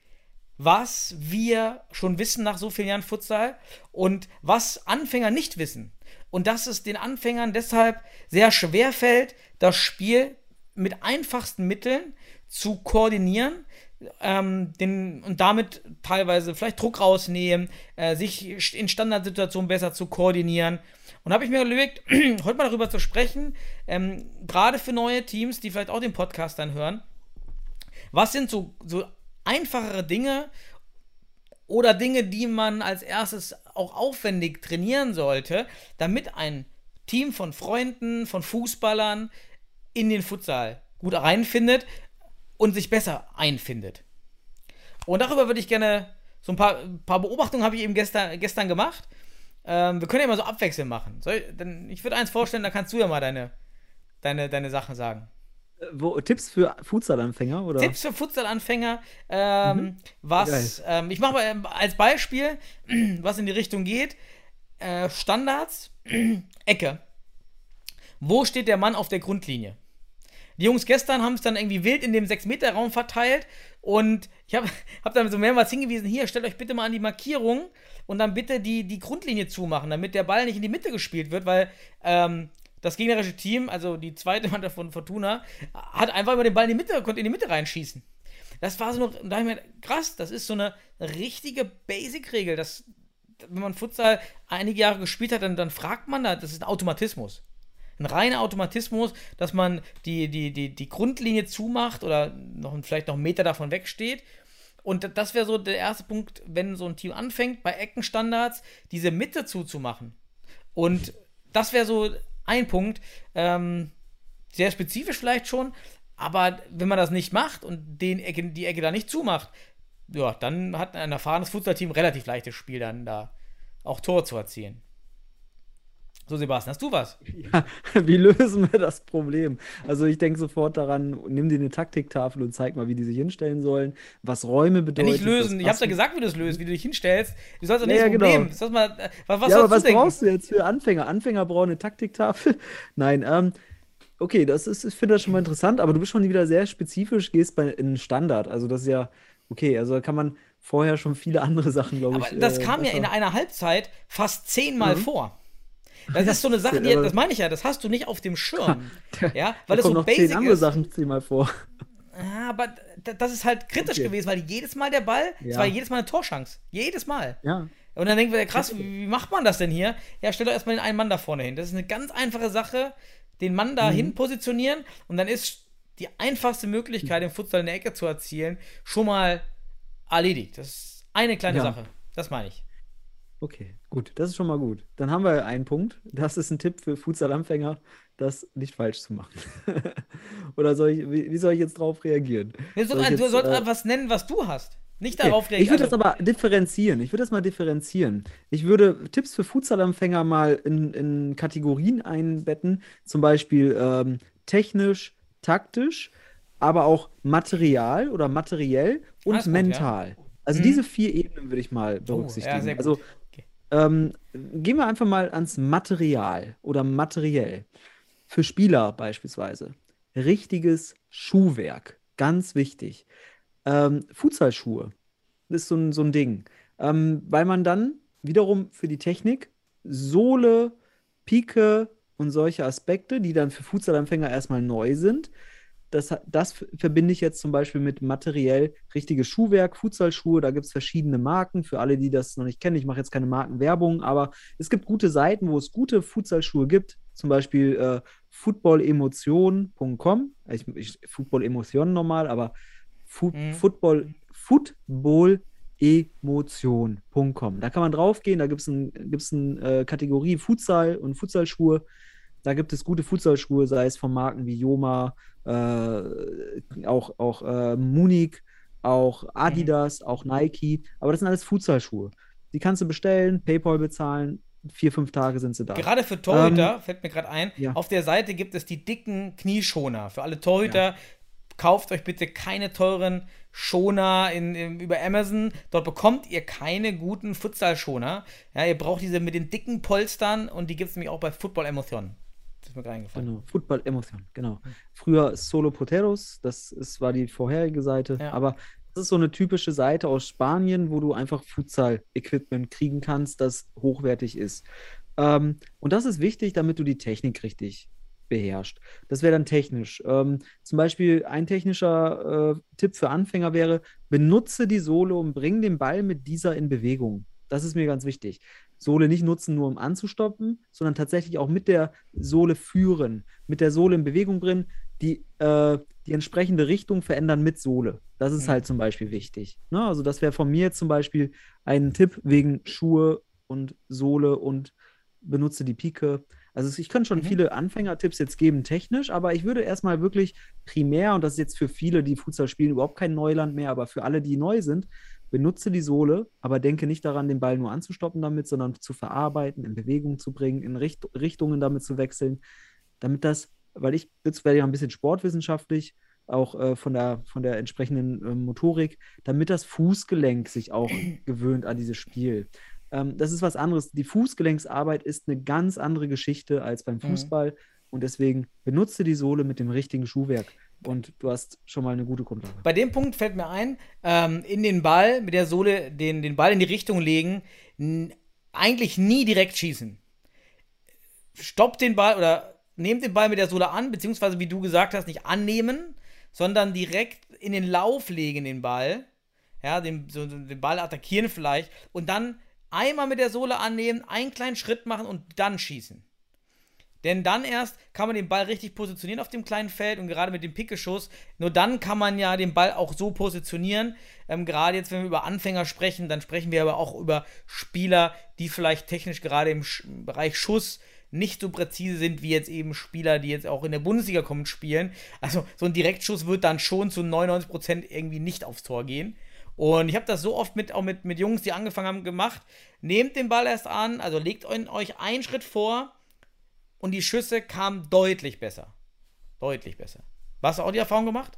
was wir schon wissen nach so vielen Jahren Futsal und was Anfänger nicht wissen. Und dass es den Anfängern deshalb sehr schwer fällt, das Spiel mit einfachsten Mitteln zu koordinieren, ähm, den, und damit teilweise vielleicht Druck rausnehmen, äh, sich in Standardsituationen besser zu koordinieren. Und habe ich mir überlegt, heute mal darüber zu sprechen, ähm, gerade für neue Teams, die vielleicht auch den Podcast dann hören, was sind so, so einfachere Dinge oder Dinge, die man als erstes auch aufwendig trainieren sollte, damit ein Team von Freunden, von Fußballern in den Futsal gut reinfindet und sich besser einfindet. Und darüber würde ich gerne, so ein paar, ein paar Beobachtungen habe ich eben gestern, gestern gemacht. Ähm, wir können ja mal so abwechselnd machen. Soll ich, denn ich würde eins vorstellen, da kannst du ja mal deine, deine, deine Sachen sagen. Wo, Tipps für Futsal-Anfänger, oder? Tipps für Futsal-Anfänger, ähm, Mhm. was, ähm, ich mache mal ähm, als Beispiel, was in die Richtung geht, äh, Standards, Ecke. Wo steht der Mann auf der Grundlinie? Die Jungs gestern haben es dann irgendwie wild in dem sechs Meter Raum verteilt und ich habe hab dann so mehrmals hingewiesen, hier, stellt euch bitte mal an die Markierung und dann bitte die, die Grundlinie zumachen, damit der Ball nicht in die Mitte gespielt wird, weil ähm, das gegnerische Team, also die zweite Mannschaft von Fortuna, hat einfach über den Ball in die Mitte, konnte in die Mitte reinschießen. Das war so eine, da hab ich mir, krass, das ist so eine richtige Basic-Regel. Das, wenn man Futsal einige Jahre gespielt hat, dann, dann fragt man da, das ist ein Automatismus. Ein reiner Automatismus, dass man die, die, die, die Grundlinie zumacht oder noch, vielleicht noch einen Meter davon wegsteht. Und das wäre so der erste Punkt, wenn so ein Team anfängt, bei Eckenstandards diese Mitte zuzumachen. Und das wäre so ein Punkt, ähm, sehr spezifisch vielleicht schon, aber wenn man das nicht macht und den Ecke, die Ecke da nicht zumacht, ja, dann hat ein erfahrenes Futsal-Team relativ leichtes Spiel, dann da auch Tor zu erzielen. So, Sebastian, hast du was? Ja, wie lösen wir das Problem? Also ich denke sofort daran, nimm dir eine Taktiktafel und zeig mal, wie die sich hinstellen sollen, was Räume Ja, bedeuten. nicht lösen. was Ich hab's ja passen- gesagt, wie du es löst, wie du dich hinstellst. Du sollst doch Ja, nicht das ja, Problem. genau. Sag mal, äh, was, was ja, aber sollst was du denken? brauchst du jetzt für Anfänger? Anfänger brauchen eine Taktiktafel? Nein, ähm, okay, das ist, ich finde das schon mal interessant, aber du bist schon wieder sehr spezifisch, gehst bei in Standard. Also das ist ja, okay, also da kann man vorher schon viele andere Sachen, glaube Aber ich. das äh, kam ja in besser- einer Halbzeit fast zehnmal Mhm. vor. Das ist so eine Sache, die, Aber- das meine ich ja, das hast du nicht auf dem Schirm. Ja, Da weil das kommen so noch zehn basic andere ist. Sachen zehnmal vor. Ja, aber d- das ist halt kritisch Okay. gewesen, weil jedes Mal der Ball, es Ja. war jedes Mal eine Torchance. Jedes Mal. Ja. Und dann denken wir, krass, wie, wie macht man das denn hier? Ja, stell doch erstmal den einen Mann da vorne hin. Das ist eine ganz einfache Sache, den Mann da hin positionieren und dann ist die einfachste Möglichkeit, im Futsal eine Ecke zu erzielen, schon mal erledigt. Das ist eine kleine Ja. Sache. Das meine ich. Okay, gut, das ist schon mal gut. Dann haben wir einen Punkt. Das ist ein Tipp für Futsal-Anfänger, das nicht falsch zu machen. Oder soll ich, wie, wie soll ich jetzt drauf reagieren? Du Soll ich sollst, du jetzt, sollst äh, was nennen, was du hast. Nicht Okay. darauf Ich reagieren. würde das aber differenzieren. Ich würde das mal differenzieren. Ich würde Tipps für Futsal-Anfänger mal in, in Kategorien einbetten. Zum Beispiel ähm, technisch, taktisch aber auch Material oder materiell und Alles gut, mental. ja. Also Mhm. diese vier Ebenen würde ich mal Oh, berücksichtigen. ja, sehr gut. Also Okay. ähm, gehen wir einfach mal ans Material oder materiell. Für Spieler beispielsweise. Richtiges Schuhwerk, ganz wichtig. Ähm, Futsalschuhe ist so ein, so ein Ding. Ähm, weil man dann wiederum für die Technik Sohle, Pike und solche Aspekte, die dann für Futsalanfänger erstmal neu sind, das, das f- verbinde ich jetzt zum Beispiel mit materiell richtiges Schuhwerk, Futsalschuhe. Da gibt es verschiedene Marken. Für alle, die das noch nicht kennen, ich mache jetzt keine Markenwerbung, aber es gibt gute Seiten, wo es gute Futsalschuhe gibt. Zum Beispiel äh, footballemotion punkt com. Ich, ich, Football Emotion normal, aber Fu Mhm. Football, footballemotion punkt com. Da kann man draufgehen, da gibt es eine gibt's ein, äh, Kategorie Futsal und Futsalschuhe. Da gibt es gute Futsalschuhe, sei es von Marken wie Joma, äh, auch, auch äh, Munich, auch Adidas, auch Nike. Aber das sind alles Futsalschuhe. Die kannst du bestellen, PayPal bezahlen, vier, fünf Tage sind sie da. Gerade für Torhüter, Ähm, fällt mir gerade ein, ja. auf der Seite gibt es die dicken Knieschoner. Für alle Torhüter, kauft euch bitte keine teuren Schoner in, in, über Amazon. Dort bekommt ihr keine guten Futsal-Schoner. Ja, ihr braucht diese mit den dicken Polstern und die gibt es nämlich auch bei Football Emotion. Das ist mir gerade eingefallen. Genau, Football Emotion, genau. Früher Solo Poteros, das ist, war die vorherige Seite, Ja. aber das ist so eine typische Seite aus Spanien, wo du einfach Futsal-Equipment kriegen kannst, das hochwertig ist. Ähm, und das ist wichtig, damit du die Technik richtig beherrschst. Das wäre dann technisch. Ähm, zum Beispiel ein technischer äh, Tipp für Anfänger wäre, benutze die Sohle und bring den Ball mit dieser in Bewegung. Das ist mir ganz wichtig. Sohle nicht nutzen, nur um anzustoppen, sondern tatsächlich auch mit der Sohle führen, mit der Sohle in Bewegung bringen, die, äh, die entsprechende Richtung verändern mit Sohle. Das ist Mhm. halt zum Beispiel wichtig. Ne? Also das wäre von mir jetzt zum Beispiel ein Tipp wegen Schuhe und Sohle und benutze die Pike. Also ich könnte schon Mhm. viele Anfängertipps jetzt geben, technisch, aber ich würde erstmal wirklich primär, und das ist jetzt für viele, die Futsal spielen, überhaupt kein Neuland mehr, aber für alle, die neu sind, benutze die Sohle, aber denke nicht daran, den Ball nur anzustoppen damit, sondern zu verarbeiten, in Bewegung zu bringen, in Richt Richtungen damit zu wechseln, damit das, weil ich, jetzt werde ja ein bisschen sportwissenschaftlich, auch äh, von der, von der entsprechenden äh, Motorik, damit das Fußgelenk sich auch gewöhnt an dieses Spiel. Ähm, das ist was anderes. Die Fußgelenksarbeit ist eine ganz andere Geschichte als beim Fußball und deswegen benutze die Sohle mit dem richtigen Schuhwerk. Und du hast schon mal eine gute Grundlage. Bei dem Punkt fällt mir ein, ähm, in den Ball mit der Sohle, den, den Ball in die Richtung legen, n- eigentlich nie direkt schießen. Stoppt den Ball oder nehmt den Ball mit der Sohle an, beziehungsweise wie du gesagt hast, nicht annehmen, sondern direkt in den Lauf legen den Ball. Ja, den, so, den Ball attackieren vielleicht und dann einmal mit der Sohle annehmen, einen kleinen Schritt machen und dann schießen. Denn dann erst kann man den Ball richtig positionieren auf dem kleinen Feld und gerade mit dem Pickeschuss, nur dann kann man ja den Ball auch so positionieren. Ähm, gerade jetzt, wenn wir über Anfänger sprechen, dann sprechen wir aber auch über Spieler, die vielleicht technisch gerade im Sch- Bereich Schuss nicht so präzise sind, wie jetzt eben Spieler, die jetzt auch in der Bundesliga kommen, spielen. Also so ein Direktschuss wird dann schon zu neunundneunzig Prozent irgendwie nicht aufs Tor gehen. Und ich habe das so oft mit, auch mit, mit Jungs, die angefangen haben, gemacht. Nehmt den Ball erst an, also legt euch einen Schritt vor und die Schüsse kamen deutlich besser. Deutlich besser. Hast du auch die Erfahrung gemacht?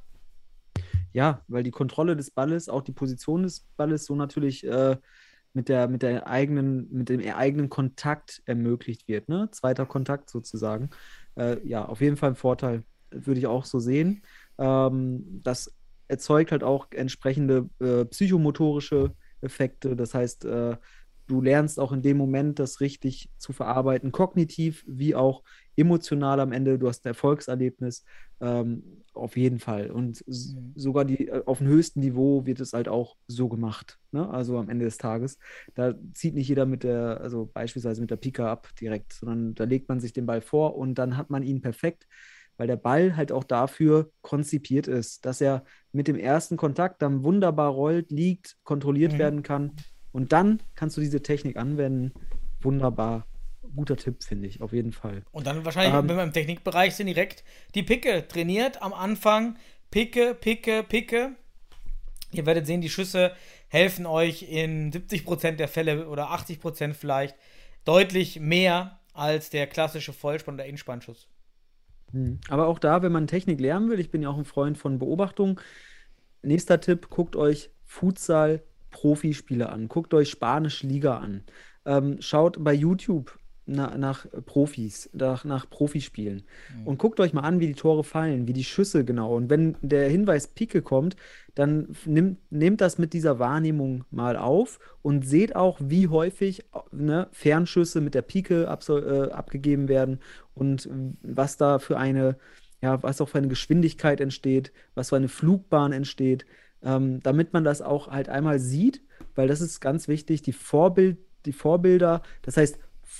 Ja, weil die Kontrolle des Balles, auch die Position des Balles so natürlich äh, mit der, mit der eigenen, mit dem eigenen Kontakt ermöglicht wird, ne? Zweiter Kontakt sozusagen. Äh, ja, auf jeden Fall ein Vorteil, würde ich auch so sehen. Ähm, das erzeugt halt auch entsprechende äh, psychomotorische Effekte. Das heißt, äh, du lernst auch in dem Moment, das richtig zu verarbeiten, kognitiv wie auch emotional am Ende. Du hast ein Erfolgserlebnis, ähm, auf jeden Fall. Und s- Mhm. sogar die, äh, auf dem höchsten Niveau wird es halt auch so gemacht. Ne? Also am Ende des Tages. Da zieht nicht jeder mit der, also beispielsweise mit der Pika ab direkt, sondern da legt man sich den Ball vor und dann hat man ihn perfekt, weil der Ball halt auch dafür konzipiert ist, dass er mit dem ersten Kontakt dann wunderbar rollt, liegt, kontrolliert Mhm. werden kann. Und dann kannst du diese Technik anwenden. Wunderbar. Guter Tipp, finde ich, auf jeden Fall. Und dann wahrscheinlich, Ähm, wenn wir im Technikbereich sind, direkt die Picke trainiert am Anfang. Picke, Picke, Picke. Ihr werdet sehen, die Schüsse helfen euch in siebzig Prozent der Fälle oder achtzig Prozent vielleicht deutlich mehr als der klassische Vollspann- oder Innenspannschuss. Hm. Aber auch da, wenn man Technik lernen will, ich bin ja auch ein Freund von Beobachtung. Nächster Tipp, guckt euch Futsal-Profispiele an. Guckt euch Spanische Liga an. Ähm, schaut bei YouTube na, nach Profis, nach, nach Profispielen. Und guckt euch mal an, wie die Tore fallen, wie die Schüsse genau. Und wenn der Hinweis Pike kommt, dann f- nimmt, nehmt das mit dieser Wahrnehmung mal auf und seht auch, wie häufig ne, Fernschüsse mit der Pike absol- äh, abgegeben werden und was da für eine, ja, was auch für eine Geschwindigkeit entsteht, was für eine Flugbahn entsteht, ähm, damit man das auch halt einmal sieht, weil das ist ganz wichtig, die Vorbild, die Vorbilder, das heißt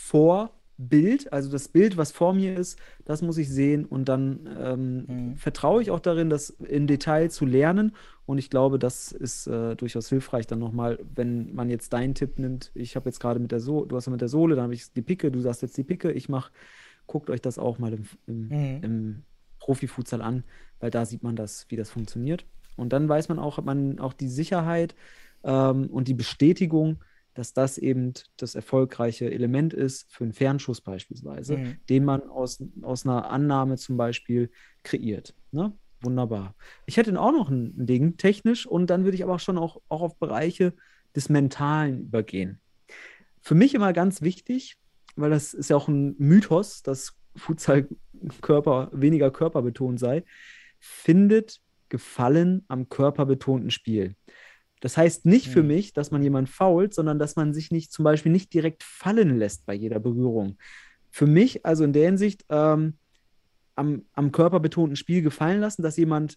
Vorbild, also das Bild, was vor mir ist, das muss ich sehen und dann ähm, Mhm. vertraue ich auch darin, das im Detail zu lernen und ich glaube, das ist äh, durchaus hilfreich dann nochmal, wenn man jetzt deinen Tipp nimmt, ich habe jetzt gerade mit der Sohle, du hast ja mit der Sohle, dann habe ich die Picke, du sagst jetzt die Picke, ich mache, guckt euch das auch mal im, im, Mhm. im Profifutsal an, weil da sieht man das, wie das funktioniert. Und dann weiß man auch, hat man auch die Sicherheit ähm, und die Bestätigung, dass das eben das erfolgreiche Element ist für einen Fernschuss beispielsweise, Mhm. den man aus, aus einer Annahme zum Beispiel kreiert. Ne? Wunderbar. Ich hätte auch noch ein Ding technisch und dann würde ich aber auch schon auch, auch auf Bereiche des Mentalen übergehen. Für mich immer ganz wichtig, weil das ist ja auch ein Mythos, dass Futsal Körper, weniger körperbetont sei, findet Gefallen am körperbetonten Spiel. Das heißt nicht für Mhm. mich, dass man jemanden fault, sondern dass man sich nicht zum Beispiel nicht direkt fallen lässt bei jeder Berührung. Für mich, also in der Hinsicht, ähm, am, am körperbetonten Spiel gefallen lassen, dass jemand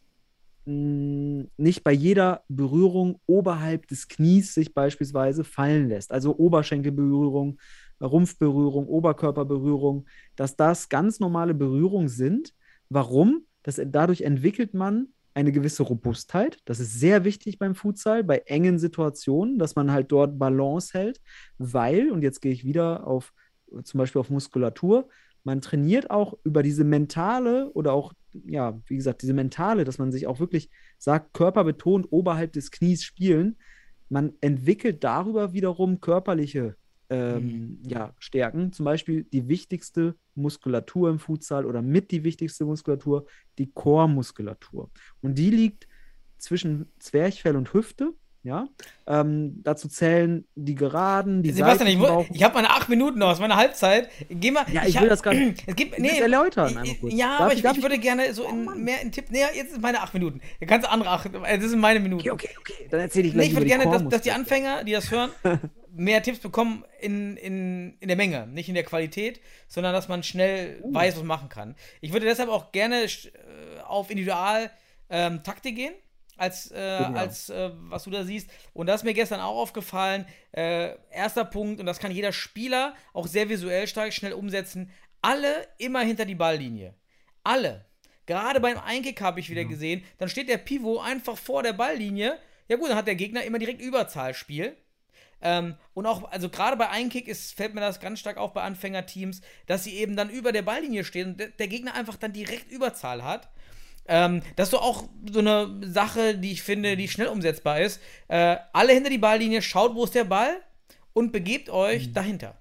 mh, nicht bei jeder Berührung oberhalb des Knies sich beispielsweise fallen lässt. Also Oberschenkelberührung, Rumpfberührung, Oberkörperberührung, dass das ganz normale Berührungen sind. Warum? Das, dadurch entwickelt man eine gewisse Robustheit. Das ist sehr wichtig beim Futsal, bei engen Situationen, dass man halt dort Balance hält, weil, und jetzt gehe ich wieder auf zum Beispiel auf Muskulatur, man trainiert auch über diese mentale oder auch, ja, wie gesagt, diese mentale, dass man sich auch wirklich sagt, körperbetont oberhalb des Knies spielen. Man entwickelt darüber wiederum körperliche ähm, ja, Stärken. Zum Beispiel die wichtigste Muskulatur im Futsal oder mit die wichtigste Muskulatur, die Core-Muskulatur. Und die liegt zwischen Zwerchfell und Hüfte. Ja, ähm, dazu zählen die Geraden, die Sebastian, ich, seitlichen mu- Bauch. ich habe meine acht Minuten noch, das ist meine Halbzeit. Geh mal. Ja, ich hab- will das gar nicht- Es gibt, ich will es erläutern, einmal kurz. Ja, Darf aber ich- ich, darf ich ich- würde gerne so in mehr in Tipp. Nee, jetzt sind meine acht Minuten. Da kannst du andere acht. äh, Das sind meine Minuten. Okay, okay, okay. Dann erzähle ich Nee, gleich ich über würde die gerne, dass, dass die Core-Muskulatur. Anfänger, die das hören, mehr Tipps bekommen in, in, in der Menge, nicht in der Qualität, sondern dass man schnell Oh. weiß, was man machen kann. Ich würde deshalb auch gerne äh, auf Individual ähm, Taktik gehen, als, äh, Genial. als äh, was du da siehst. Und das ist mir gestern auch aufgefallen. Äh, erster Punkt, und das kann jeder Spieler auch sehr visuell stark schnell umsetzen. Alle immer hinter die Balllinie. Alle. Gerade beim Einkick habe ich wieder gesehen, dann steht der Pivot einfach vor der Balllinie. Ja gut, dann hat der Gegner immer direkt Überzahlspiel. Ähm, und auch, also gerade bei Einkick ist, fällt mir das ganz stark auf bei Anfängerteams, dass sie eben dann über der Balllinie stehen und der, der Gegner einfach dann direkt Überzahl hat. Ähm, das ist so auch so eine Sache, die ich finde, die schnell umsetzbar ist. Äh, alle hinter die Balllinie, schaut, wo ist der Ball und begebt euch dahinter.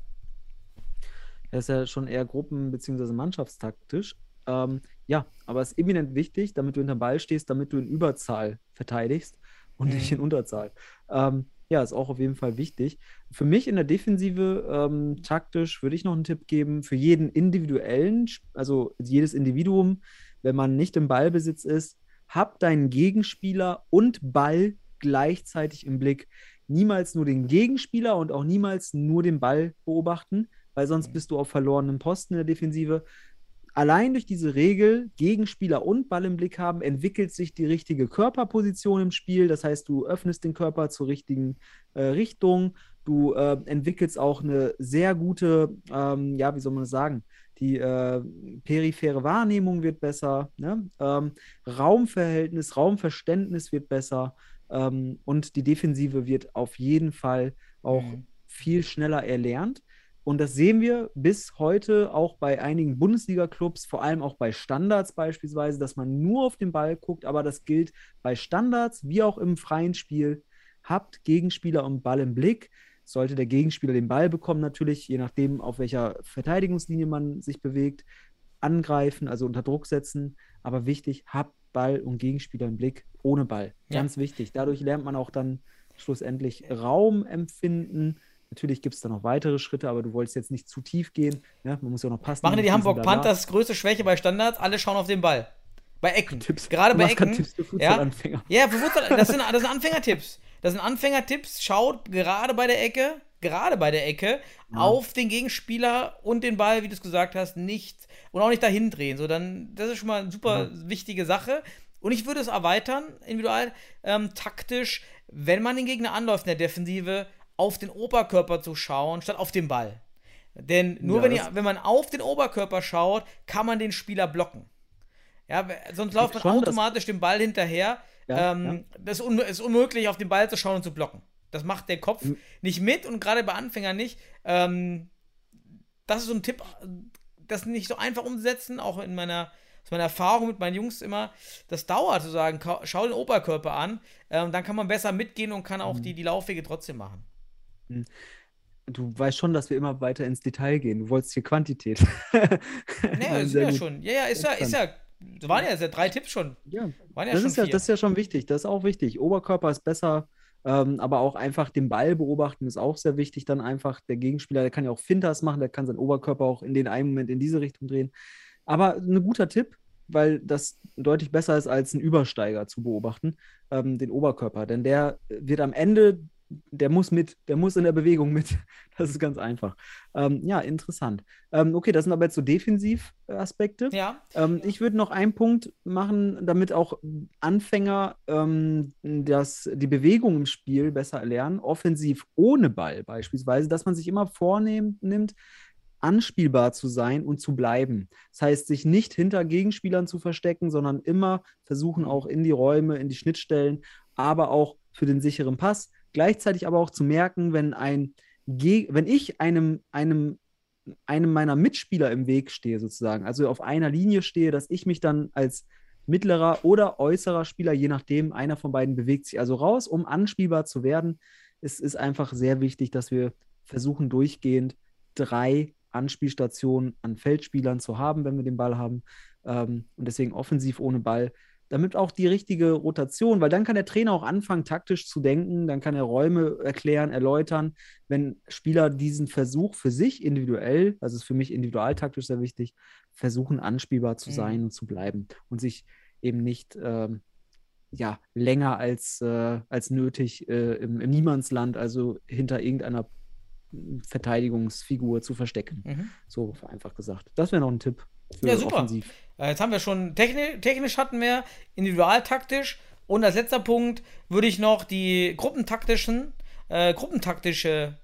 Das ist ja schon eher gruppen- bzw. mannschaftstaktisch. Ähm, ja, aber es ist eminent wichtig, damit du hinter Ball stehst, damit du in Überzahl verteidigst und nicht in Unterzahl. Ähm, ja, ist auch auf jeden Fall wichtig. Für mich in der Defensive ähm, taktisch würde ich noch einen Tipp geben, für jeden individuellen, also jedes Individuum, wenn man nicht im Ballbesitz ist, hab deinen Gegenspieler und Ball gleichzeitig im Blick. Niemals nur den Gegenspieler und auch niemals nur den Ball beobachten, weil sonst bist du auf verlorenem Posten in der Defensive. Allein durch diese Regel, Gegenspieler und Ball im Blick haben, entwickelt sich die richtige Körperposition im Spiel. Das heißt, du öffnest den Körper zur richtigen äh, Richtung. Du äh, entwickelst auch eine sehr gute, ähm, ja, wie soll man das sagen? Die äh, periphere Wahrnehmung wird besser. Ne? Ähm, Raumverhältnis, Raumverständnis wird besser. Ähm, und die Defensive wird auf jeden Fall auch Mhm. viel schneller erlernt. Und das sehen wir bis heute auch bei einigen Bundesliga-Clubs, vor allem auch bei Standards beispielsweise, dass man nur auf den Ball guckt, aber das gilt bei Standards wie auch im freien Spiel. Habt Gegenspieler und Ball im Blick. Sollte der Gegenspieler den Ball bekommen, natürlich, je nachdem, auf welcher Verteidigungslinie man sich bewegt, angreifen, also unter Druck setzen. Aber wichtig, hab Ball und Gegenspieler im Blick, ohne Ball. Ganz ja. wichtig. Dadurch lernt man auch dann schlussendlich Raum empfinden. Natürlich gibt es da noch weitere Schritte, aber du wolltest jetzt nicht zu tief gehen. Ja, man muss ja noch passen. Machen die Hamburg Panthers größte Schwäche bei Standards? Alle schauen auf den Ball. Bei Ecken. Tipps. Gerade bei Ecken. Tipps für Futsalanfänger. Ja, ja, für Futsal, das, sind, das sind Anfängertipps. Das sind Anfängertipps. Schaut gerade bei der Ecke, gerade bei der Ecke, ja. auf den Gegenspieler und den Ball, wie du es gesagt hast, nicht und auch nicht dahin drehen. So, dann, das ist schon mal eine super ja. wichtige Sache. Und ich würde es erweitern, individual, ähm, taktisch, wenn man den Gegner anläuft in der Defensive, auf den Oberkörper zu schauen, statt auf den Ball. Denn nur ja, wenn, ihr, wenn man auf den Oberkörper schaut, kann man den Spieler blocken. Ja, sonst läuft man schon, automatisch dem Ball hinterher. Ja, ähm, ja. Das ist, un- ist unmöglich, auf den Ball zu schauen und zu blocken. Das macht der Kopf mhm. nicht mit und gerade bei Anfängern nicht. Ähm, das ist so ein Tipp, das nicht so einfach umzusetzen, auch in meiner, aus meiner Erfahrung mit meinen Jungs immer. Das dauert zu sagen, schau den Oberkörper an, ähm, dann kann man besser mitgehen und kann auch mhm. die, die Laufwege trotzdem machen. Mhm. Du weißt schon, dass wir immer weiter ins Detail gehen. Du wolltest hier Quantität. Ja, ist ja schon. Ja, ja, ist ja, ist ja. Das waren ja jetzt drei Tipps schon. Ja, waren ja das, schon ist ja das ist ja schon wichtig. Das ist auch wichtig. Oberkörper ist besser, ähm, aber auch einfach den Ball beobachten ist auch sehr wichtig. Dann einfach der Gegenspieler, der kann ja auch Finters machen, der kann seinen Oberkörper auch in den einen Moment in diese Richtung drehen. Aber ein guter Tipp, weil das deutlich besser ist, als einen Übersteiger zu beobachten, ähm, den Oberkörper. Denn der wird am Ende, der muss mit, der muss in der Bewegung mit. Das ist ganz einfach. Ähm, ja, interessant. Ähm, okay, das sind aber jetzt so Defensivaspekte. Ja. Ähm, ich würde noch einen Punkt machen, damit auch Anfänger ähm, das, die Bewegung im Spiel besser erlernen. Offensiv ohne Ball beispielsweise, dass man sich immer vornimmt, anspielbar zu sein und zu bleiben. Das heißt, sich nicht hinter Gegenspielern zu verstecken, sondern immer versuchen, auch in die Räume, in die Schnittstellen, aber auch für den sicheren Pass. Gleichzeitig aber auch zu merken, wenn ein Ge- wenn ich einem, einem, einem meiner Mitspieler im Weg stehe, sozusagen, also auf einer Linie stehe, dass ich mich dann als mittlerer oder äußerer Spieler, je nachdem, einer von beiden bewegt sich also raus, um anspielbar zu werden. Es ist einfach sehr wichtig, dass wir versuchen, durchgehend drei Anspielstationen an Feldspielern zu haben, wenn wir den Ball haben. Ähm, und deswegen offensiv ohne Ball, damit auch die richtige Rotation, weil dann kann der Trainer auch anfangen, taktisch zu denken, dann kann er Räume erklären, erläutern, wenn Spieler diesen Versuch für sich individuell, also ist für mich individualtaktisch sehr wichtig, versuchen anspielbar zu sein mhm. und zu bleiben und sich eben nicht ähm, ja, länger als, äh, als nötig äh, im, im Niemandsland, also hinter irgendeiner Verteidigungsfigur zu verstecken. Mhm. So vereinfacht gesagt. Das wäre noch ein Tipp. Ja, super. Offensiv. Jetzt haben wir schon technisch, technisch hatten wir, individualtaktisch und als letzter Punkt würde ich noch die gruppentaktischen, äh, gruppentaktische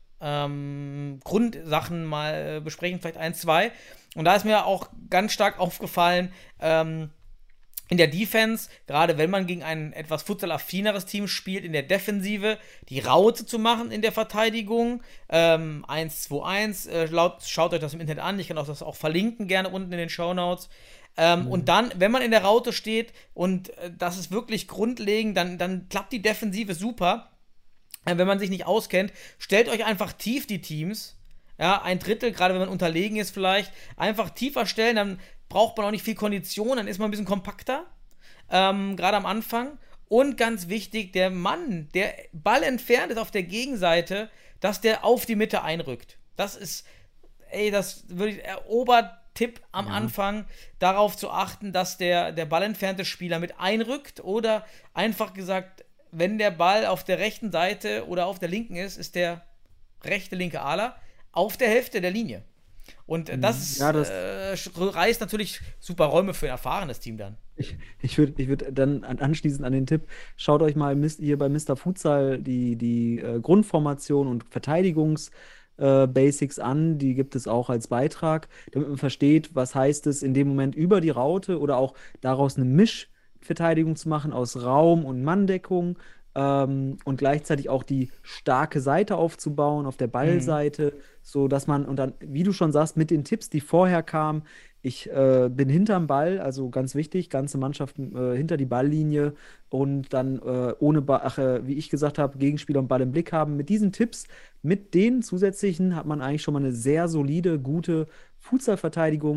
ähm, Grundsachen mal äh, besprechen, vielleicht ein, zwei. Und da ist mir auch ganz stark aufgefallen, ähm, in der Defense, gerade wenn man gegen ein etwas futsal-affineres Team spielt, in der Defensive die Raute zu machen in der Verteidigung. Ähm, eins zwei eins, äh, laut, schaut euch das im Internet an, ich kann auch das auch verlinken, gerne unten in den Shownotes. Ähm, mhm. Und dann, wenn man in der Raute steht und äh, das ist wirklich grundlegend, dann, dann klappt die Defensive super. Äh, wenn man sich nicht auskennt, stellt euch einfach tief die Teams. Ja, ein Drittel, gerade wenn man unterlegen ist vielleicht, einfach tiefer stellen, dann braucht man auch nicht viel Kondition, dann ist man ein bisschen kompakter, ähm, gerade am Anfang. Und ganz wichtig, der Mann, der Ball entfernt ist auf der Gegenseite, dass der auf die Mitte einrückt. Das ist, ey, das würde ich, der Obertipp am ja. Anfang, darauf zu achten, dass der, der ballentfernte Spieler mit einrückt oder einfach gesagt, wenn der Ball auf der rechten Seite oder auf der linken ist, ist der rechte, linke Aler auf der Hälfte der Linie. Und das, ja, das äh, reißt natürlich super Räume für ein erfahrenes Team dann. Ich, ich würde ich würd dann anschließend an den Tipp, schaut euch mal hier bei Mister Futsal die, die äh, Grundformation und Verteidigungsbasics äh, an. Die gibt es auch als Beitrag, damit man versteht, was heißt es in dem Moment über die Raute oder auch daraus eine Mischverteidigung zu machen aus Raum- und Manndeckung. Ähm, und gleichzeitig auch die starke Seite aufzubauen auf der Ballseite, mhm. so dass man, und dann, wie du schon sagst, mit den Tipps, die vorher kamen, ich äh, bin hinterm Ball, also ganz wichtig, ganze Mannschaft äh, hinter die Balllinie und dann äh, ohne, ba- ach, äh, wie ich gesagt habe, Gegenspieler und Ball im Blick haben. Mit diesen Tipps, mit den zusätzlichen hat man eigentlich schon mal eine sehr solide, gute Futsal-Verteidigung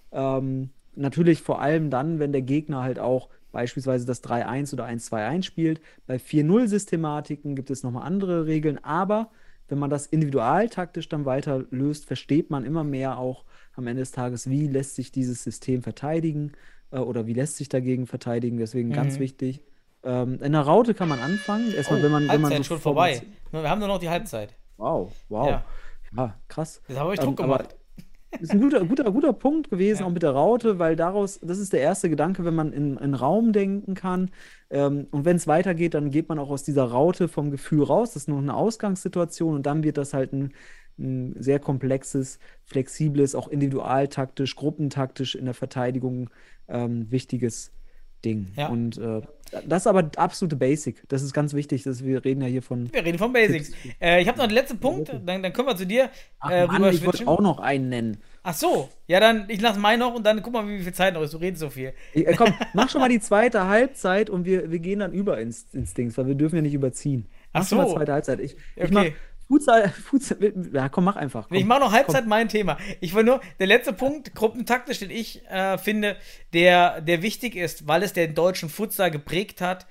Ähm, natürlich vor allem dann, wenn der Gegner halt auch beispielsweise das drei eins oder eins zwei eins spielt. Bei vier null Systematiken gibt es nochmal andere Regeln, aber wenn man das individualtaktisch dann weiter löst, versteht man immer mehr auch am Ende des Tages, wie lässt sich dieses System verteidigen äh, oder wie lässt sich dagegen verteidigen. Deswegen Mhm. ganz wichtig. Ähm, in der Raute kann man anfangen. Erstmal, Oh, wenn man, wenn man Halbzeit so schon vorbei. Formation- Wir haben nur noch die Halbzeit. Wow, wow. Ja. Ja, krass. Das habe ich Ähm, Druck aber gemacht. ist ein guter, guter, guter Punkt gewesen, Ja. auch mit der Raute, weil daraus, das ist der erste Gedanke, wenn man in, in Raum denken kann. Ähm, und wenn es weitergeht, dann geht man auch aus dieser Raute vom Gefühl raus. Das ist nur eine Ausgangssituation und dann wird das halt ein, ein sehr komplexes, flexibles, auch individualtaktisch, gruppentaktisch in der Verteidigung ähm, wichtiges Ding. Ja. Und äh, das ist aber absolute Basic. Das ist ganz wichtig. Dass wir reden ja hier von. Wir reden von Basics. Äh, ich habe noch den letzten Punkt, dann, dann können wir zu dir Ach äh, Mann, rüber ich wollte switchen. auch noch einen nennen. Ach so, ja dann, ich lasse meinen noch und dann guck mal, wie viel Zeit noch ist. Du redest so viel. Äh, Komm, mach schon mal die zweite Halbzeit und wir, wir gehen dann über ins, ins Dings, weil wir dürfen ja nicht überziehen. Mach Ach schon mal so. zweite Halbzeit. Ich, ich Okay. mach Futsal, Futsal, ja komm, mach einfach. Komm. Ich mache noch Halbzeit mein Thema. Ich will nur, der letzte Punkt, gruppentaktisch, den ich äh, finde, der, der wichtig ist, weil es den deutschen Futsal geprägt hat,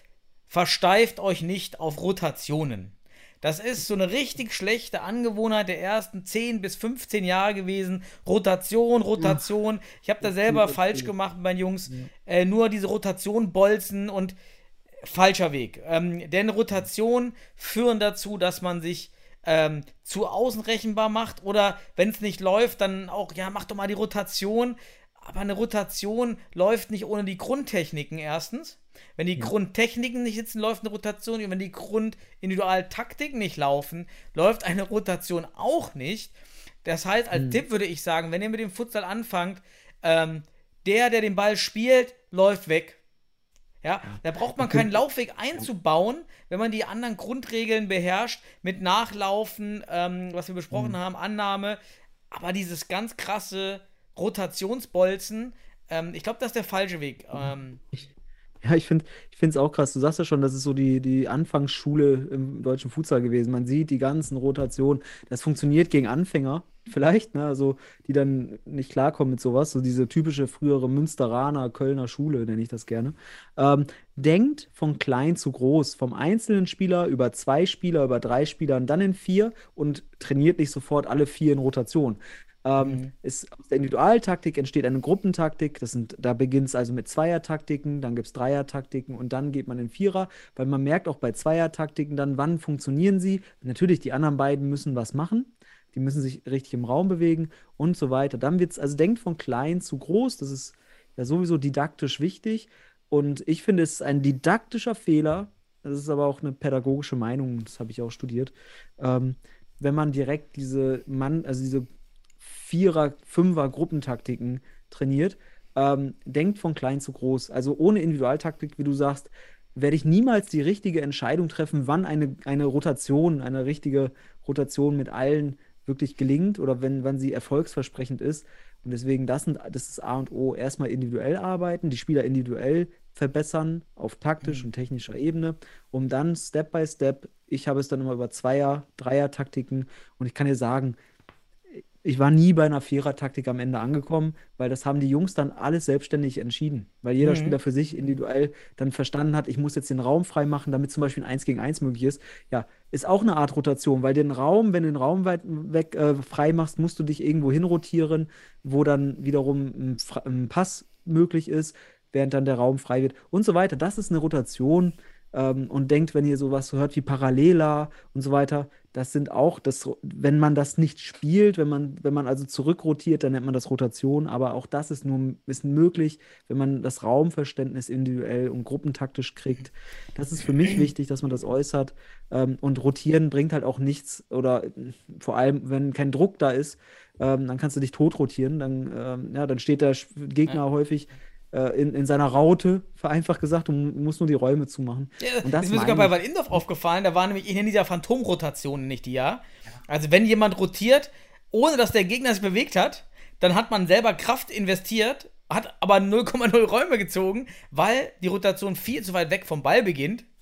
versteift euch nicht auf Rotationen. Das ist so eine richtig schlechte Angewohnheit der ersten zehn bis fünfzehn Jahre gewesen. Rotation, Rotation. Ich habe da selber falsch gemacht mit meinen Jungs. Äh, nur diese Rotation bolzen und falscher Weg. Ähm, denn Rotationen führen dazu, dass man sich ähm, zu außen rechenbar macht oder wenn es nicht läuft, dann auch, ja, mach doch mal die Rotation. Aber eine Rotation läuft nicht ohne die Grundtechniken erstens. Wenn die Grundtechniken nicht sitzen, läuft eine Rotation. Und wenn die Grundindividualtaktiken nicht laufen, läuft eine Rotation auch nicht. Das heißt, als Tipp würde ich sagen, wenn ihr mit dem Futsal anfangt, ähm, der, der den Ball spielt, läuft weg. Ja, da braucht man keinen Laufweg einzubauen, wenn man die anderen Grundregeln beherrscht, mit Nachlaufen, ähm, was wir besprochen Mhm. haben, Annahme. Aber dieses ganz krasse Rotationsbolzen, ähm, ich glaube, das ist der falsche Weg. Ähm, Ja, ich finde ich finde es auch krass. Du sagst ja schon, das ist so die, die Anfangsschule im deutschen Futsal gewesen. Man sieht die ganzen Rotationen. Das funktioniert gegen Anfänger vielleicht, ne? Also die dann nicht klarkommen mit sowas. So diese typische frühere Münsteraner, Kölner Schule, nenne ich das gerne. Ähm, denkt von klein zu groß. Vom einzelnen Spieler über zwei Spieler, über drei Spieler und dann in vier und trainiert nicht sofort alle vier in Rotation. Ähm, Mhm. ist, aus der Individualtaktik entsteht eine Gruppentaktik. Das sind, da beginnt es also mit Zweiertaktiken, dann gibt es Dreiertaktiken und dann geht man in Vierer, weil man merkt auch bei Zweiertaktiken dann, wann funktionieren sie. Natürlich, die anderen beiden müssen was machen. Die müssen sich richtig im Raum bewegen und so weiter. Dann wird es, also denkt von klein zu groß. Das ist ja sowieso didaktisch wichtig. Und ich finde, es ist ein didaktischer Fehler. Das ist aber auch eine pädagogische Meinung, das habe ich auch studiert. Ähm, wenn man direkt diese Mann, also diese Vierer-, Fünfer-Gruppentaktiken trainiert, ähm, denkt von klein zu groß. Also ohne Individualtaktik, wie du sagst, werde ich niemals die richtige Entscheidung treffen, wann eine, eine Rotation, eine richtige Rotation mit allen wirklich gelingt oder wenn, wann sie erfolgsversprechend ist. Und deswegen, das, sind, das ist A und O, erstmal individuell arbeiten, die Spieler individuell verbessern auf taktisch und technischer Ebene, um dann Step by Step, ich habe es dann immer über Zweier-, Dreier-Taktiken und ich kann dir sagen, ich war nie bei einer Vierer-Taktik am Ende angekommen, weil das haben die Jungs dann alles selbstständig entschieden. Weil jeder Mhm. Spieler für sich individuell dann verstanden hat, ich muss jetzt den Raum frei machen, damit zum Beispiel ein eins gegen eins möglich ist. Ja, ist auch eine Art Rotation, weil den Raum, wenn du den Raum weit weg äh, frei machst, musst du dich irgendwo hinrotieren, wo dann wiederum ein, Fra- ein Pass möglich ist, während dann der Raum frei wird und so weiter. Das ist eine Rotation. Ähm, und denkt, wenn ihr sowas hört wie Parallela und so weiter, das sind auch, das, wenn man das nicht spielt, wenn man, wenn man also zurückrotiert, dann nennt man das Rotation, aber auch das ist nur ist möglich, wenn man das Raumverständnis individuell und gruppentaktisch kriegt. Das ist für mich wichtig, dass man das äußert. Ähm, und rotieren bringt halt auch nichts oder äh, vor allem, wenn kein Druck da ist, ähm, dann kannst du dich tot rotieren, dann, ähm, ja, dann steht der Sch- Gegner häufig äh, in, in seiner Raute, vereinfacht gesagt, und muss nur die Räume zumachen. Ja, Und das das ist mir meine sogar bei ich. Waldindorf aufgefallen, da war nämlich in dieser Phantomrotation nicht die, ja. Also wenn jemand rotiert, ohne dass der Gegner sich bewegt hat, dann hat man selber Kraft investiert, hat aber null Komma null Räume gezogen, weil die Rotation viel zu weit weg vom Ball beginnt.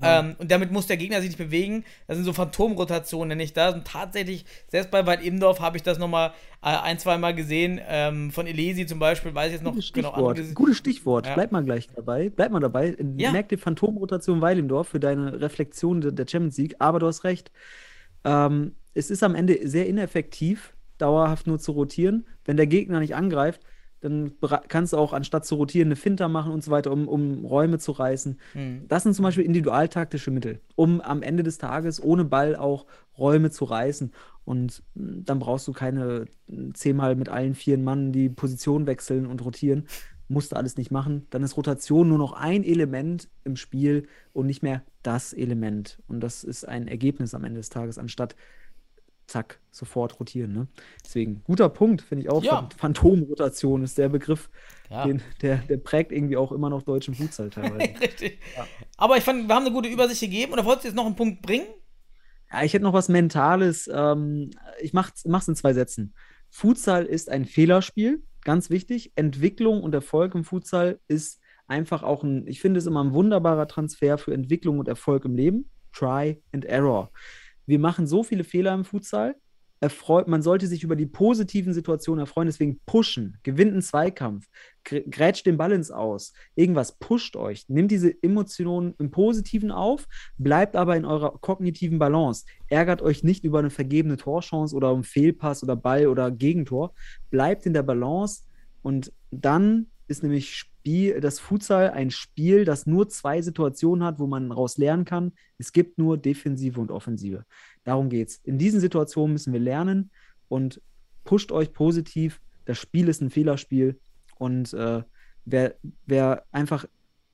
Ja. Ähm, und damit muss der Gegner sich nicht bewegen. Das sind so Phantomrotationen, nenne ich das. Und tatsächlich, selbst bei Wald Imdorf habe ich das nochmal äh, ein, zwei Mal gesehen. Ähm, von Elesi zum Beispiel, weiß ich jetzt noch Gutes genau. Stichwort. Andere- Gutes Stichwort. Ja. Bleib mal gleich dabei. Bleib mal dabei. Ja. Merk dir Phantomrotation Weilendorf für deine Reflexion de- der Champions League. Aber du hast recht. Ähm, es ist am Ende sehr ineffektiv, dauerhaft nur zu rotieren. Wenn der Gegner nicht angreift, dann bera- kannst du auch anstatt zu rotieren eine Finter machen und so weiter, um, um Räume zu reißen. Hm. Das sind zum Beispiel individualtaktische Mittel, um am Ende des Tages ohne Ball auch Räume zu reißen. Und mh, dann brauchst du keine mh, zehnmal mit allen vier Mann die Position wechseln und rotieren. Musst du alles nicht machen. Dann ist Rotation nur noch ein Element im Spiel und nicht mehr das Element. Und das ist ein Ergebnis am Ende des Tages, anstatt zack, sofort rotieren. Ne? Deswegen, guter Punkt, finde ich auch. Ja. Phan- Phantomrotation ist der Begriff, Ja. den, der, der prägt irgendwie auch immer noch deutschen Futsal teilweise. Richtig. Aber ich fand, wir haben eine gute Übersicht gegeben. Oder wolltest du jetzt noch einen Punkt bringen? Ja, ich hätte noch was Mentales. Ähm, ich mach's, mach's in zwei Sätzen. Futsal ist ein Fehlerspiel, ganz wichtig. Entwicklung und Erfolg im Futsal ist einfach auch ein, ich finde es immer ein wunderbarer Transfer für Entwicklung und Erfolg im Leben. Try and Error. Wir machen so viele Fehler im Futsal. Erfreut, man sollte sich über die positiven Situationen erfreuen, deswegen pushen, gewinnt einen Zweikampf, gr- grätscht den Ball ins Aus, irgendwas pusht euch, nimmt diese Emotionen im Positiven auf, bleibt aber in eurer kognitiven Balance, ärgert euch nicht über eine vergebene Torchance oder einen Fehlpass oder Ball oder Gegentor, bleibt in der Balance und dann ist nämlich Spiel, das Futsal ein Spiel, das nur zwei Situationen hat, wo man daraus lernen kann. Es gibt nur Defensive und Offensive. Darum geht's. In diesen Situationen müssen wir lernen und pusht euch positiv. Das Spiel ist ein Fehlerspiel und äh, wer, wer einfach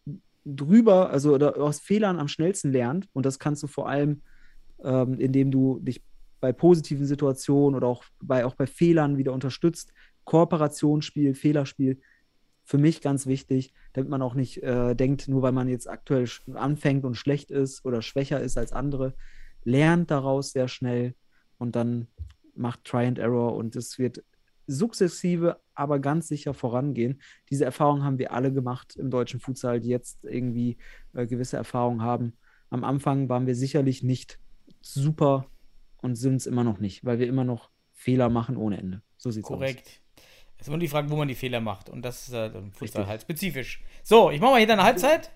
drüber, also oder aus Fehlern am schnellsten lernt, und das kannst du vor allem, ähm, indem du dich bei positiven Situationen oder auch bei, auch bei Fehlern wieder unterstützt, Kooperationsspiel, Fehlerspiel, für mich ganz wichtig, damit man auch nicht äh, denkt, nur weil man jetzt aktuell sch- anfängt und schlecht ist oder schwächer ist als andere, lernt daraus sehr schnell und dann macht Try and Error und es wird sukzessive, aber ganz sicher vorangehen. Diese Erfahrung haben wir alle gemacht im deutschen Futsal, die jetzt irgendwie äh, gewisse Erfahrungen haben. Am Anfang waren wir sicherlich nicht super und sind es immer noch nicht, weil wir immer noch Fehler machen ohne Ende. So sieht's aus. Korrekt. Es ist immer die Frage, wo man die Fehler macht. Und das ist äh, im Futsal Richtig. halt spezifisch. So, ich mache mal hier eine Halbzeit.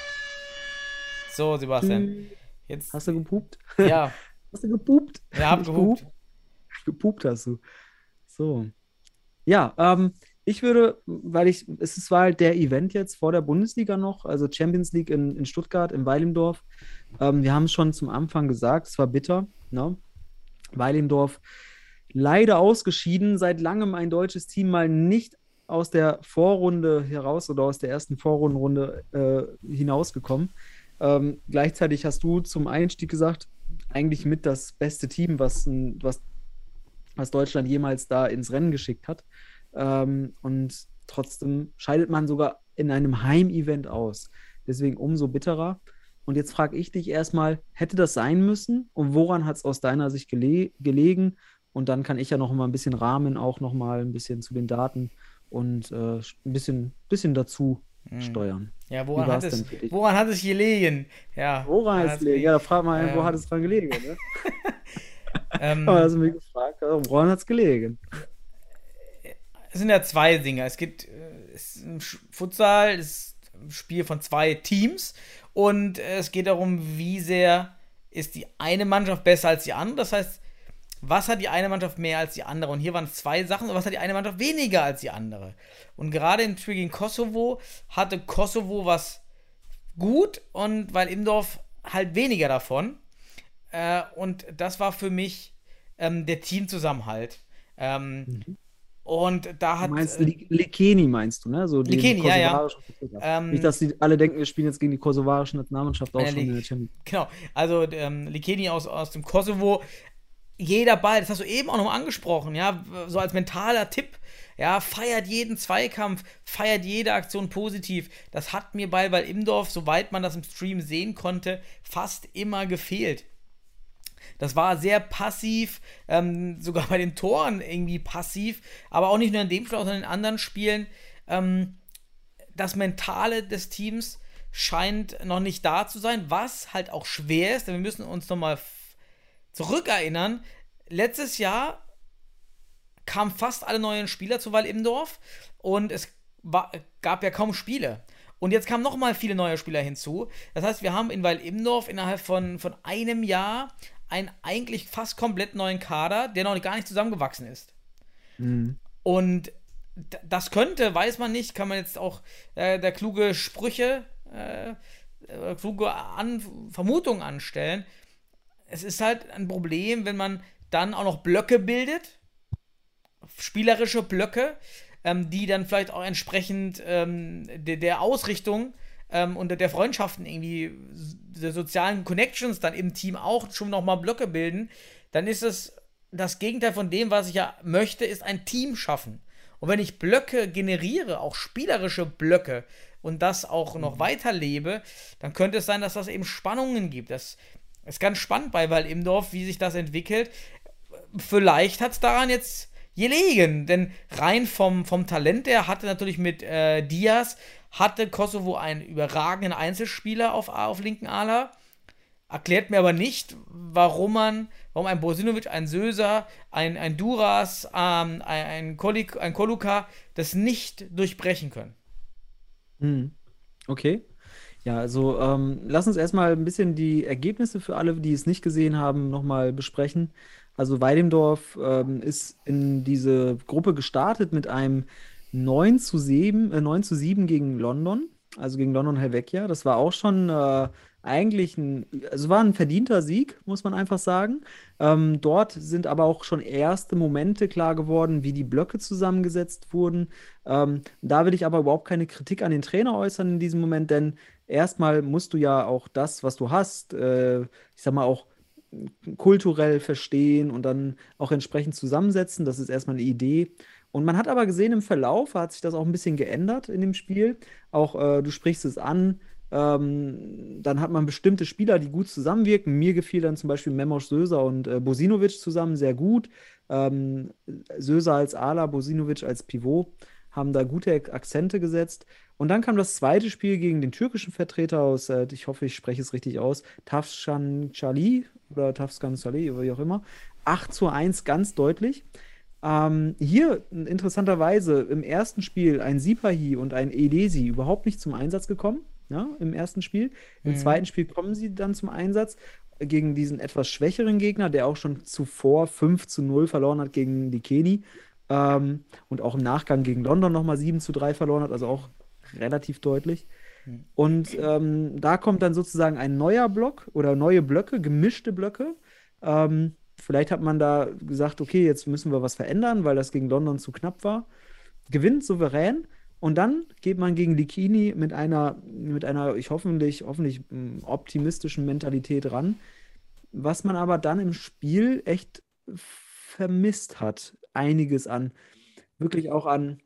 So, Sebastian. Jetzt, Hast du gepupt? ja, Hast du gepupt? ja, hab Nicht gehupt. Gepupt hast du. So. Ja, ähm, ich würde, weil ich, es ist- war halt der Event jetzt vor der Bundesliga noch, also Champions League in, in Stuttgart, in Weilendorf. Ähm, wir haben es schon zum Anfang gesagt, es war bitter, ne? Weilendorf leider ausgeschieden, seit langem ein deutsches Team mal nicht aus der Vorrunde heraus oder aus der ersten Vorrundenrunde äh, hinausgekommen. Ähm, gleichzeitig hast du zum Einstieg gesagt, eigentlich mit das beste Team, was, ein- was, was Deutschland jemals da ins Rennen geschickt hat. Ähm, und trotzdem scheidet man sogar in einem Heimevent aus. Deswegen umso bitterer. Und jetzt frage ich dich erstmal, hätte das sein müssen? Und woran hat es aus deiner Sicht gele gelegen? Und dann kann ich ja noch mal ein bisschen rahmen, auch noch mal ein bisschen zu den Daten und äh, ein bisschen, bisschen dazu steuern. Ja, Wie woran war's hat, es, denn für dich? woran hat es gelegen? Ja, Woran hat es gelegen? Ja, da frag mal, einen, wo Ähm, hat es dran gelegen? Ne? ähm, Aber hast du mich gefragt, also, woran hat es gelegen? es sind ja zwei Dinge. Es gibt äh, es ist ein Sch- Futsal, es ist ein Spiel von zwei Teams und äh, es geht darum, wie sehr ist die eine Mannschaft besser als die andere. Das heißt, was hat die eine Mannschaft mehr als die andere? Und hier waren es zwei Sachen. Und was hat die eine Mannschaft weniger als die andere? Und gerade im Spiel gegen Kosovo hatte Kosovo was gut und weil Imdorf halt weniger davon. Äh, und das war für mich ähm, der Teamzusammenhalt. Ähm, Und da Du hat. meinst äh, Li- Lekeni, meinst du, ne? So den Lekeni, ja, ja. kosovarischen Vertreter. Ähm, Nicht, dass die alle denken, wir spielen jetzt gegen die kosovarische Nationalmannschaft auch Ja, schon Leg- in der Champions League. Genau, also ähm, Lekeni aus, aus dem Kosovo, jeder Ball, das hast du eben auch noch mal angesprochen, ja, so als mentaler Tipp, ja, feiert jeden Zweikampf, feiert jede Aktion positiv. Das hat mir bei Wald Imdorf, soweit man das im Stream sehen konnte, fast immer gefehlt. Das war sehr passiv, ähm, sogar bei den Toren irgendwie passiv, aber auch nicht nur in dem Spiel, sondern in anderen Spielen. Ähm, das Mentale des Teams scheint noch nicht da zu sein, was halt auch schwer ist, denn wir müssen uns nochmal f- zurückerinnern. Letztes Jahr kamen fast alle neuen Spieler zu Wall-Immendorf und es war, gab ja kaum Spiele. Und jetzt kamen nochmal viele neue Spieler hinzu. Das heißt, wir haben in Wall-Immendorf innerhalb von, von einem Jahr einen eigentlich fast komplett neuen Kader, der noch gar nicht zusammengewachsen ist. Mhm. Und d- das könnte, weiß man nicht, kann man jetzt auch äh, der kluge Sprüche, äh, äh, kluge An- Vermutungen anstellen. Es ist halt ein Problem, wenn man dann auch noch Blöcke bildet, spielerische Blöcke, ähm, die dann vielleicht auch entsprechend ähm, de- der Ausrichtung ähm, und der Freundschaften irgendwie, der sozialen Connections dann im Team auch schon nochmal Blöcke bilden, dann ist es das Gegenteil von dem, was ich ja möchte, ist ein Team schaffen. Und wenn ich Blöcke generiere, auch spielerische Blöcke, und das auch noch weiterlebe, dann könnte es sein, dass das eben Spannungen gibt. Das ist ganz spannend bei Wall-Immendorf, wie sich das entwickelt. Vielleicht hat es daran jetzt gelegen, denn rein vom, vom Talent her hatte natürlich mit äh, Diaz, hatte Kosovo einen überragenden Einzelspieler auf, auf linken Ala. Erklärt mir aber nicht, warum man, warum ein Bosinovic, ein Söser, ein, ein Duras, ähm, ein, ein, Kolik, ein Koluka das nicht durchbrechen können. Hm. Okay. Ja, also ähm, lass uns erstmal ein bisschen die Ergebnisse für alle, die es nicht gesehen haben, nochmal besprechen. Also Weidemdorf ähm, ist in diese Gruppe gestartet mit einem neun zu sieben, äh, neun zu sieben gegen London, also gegen London Helvetia. Das war auch schon äh, eigentlich ein, also war ein verdienter Sieg, muss man einfach sagen. Ähm, dort sind aber auch schon erste Momente klar geworden, wie die Blöcke zusammengesetzt wurden. Ähm, da will ich aber überhaupt keine Kritik an den Trainer äußern in diesem Moment, denn erstmal musst du ja auch das, was du hast, äh, ich sag mal auch kulturell verstehen und dann auch entsprechend zusammensetzen. Das ist erstmal eine Idee. Und man hat aber gesehen, im Verlauf hat sich das auch ein bisschen geändert in dem Spiel. Auch äh, du sprichst es an, ähm, dann hat man bestimmte Spieler, die gut zusammenwirken. Mir gefiel dann zum Beispiel Memoš Söser und äh, Bosinovic zusammen sehr gut. Ähm, Söser als Ala, Bosinovic als Pivot haben da gute Akzente gesetzt. Und dann kam das zweite Spiel gegen den türkischen Vertreter aus, äh, ich hoffe, ich spreche es richtig aus, Tafshan-Chali oder Tafskan-Chali, wie auch immer. acht zu eins, ganz deutlich. Ähm, hier interessanterweise im ersten Spiel ein Sipahi und ein Edesi überhaupt nicht zum Einsatz gekommen, ja, im ersten Spiel. Im Mhm. zweiten Spiel kommen sie dann zum Einsatz gegen diesen etwas schwächeren Gegner, der auch schon zuvor fünf zu null verloren hat gegen die Keni ähm, und auch im Nachgang gegen London nochmal sieben zu drei verloren hat, also auch relativ deutlich. Mhm. Und ähm, da kommt dann sozusagen ein neuer Block oder neue Blöcke, gemischte Blöcke. Ähm, vielleicht hat man da gesagt, okay, jetzt müssen wir was verändern, weil das gegen London zu knapp war. Gewinnt souverän und dann geht man gegen Likini mit einer, mit einer, ich hoffentlich, hoffentlich m, optimistischen Mentalität ran, was man aber dann im Spiel echt vermisst hat. Einiges an, wirklich auch an,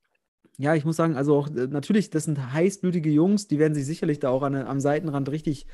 ja, ich muss sagen, also auch äh, natürlich, das sind heißblütige Jungs, die werden sich sicherlich da auch an, am Seitenrand richtig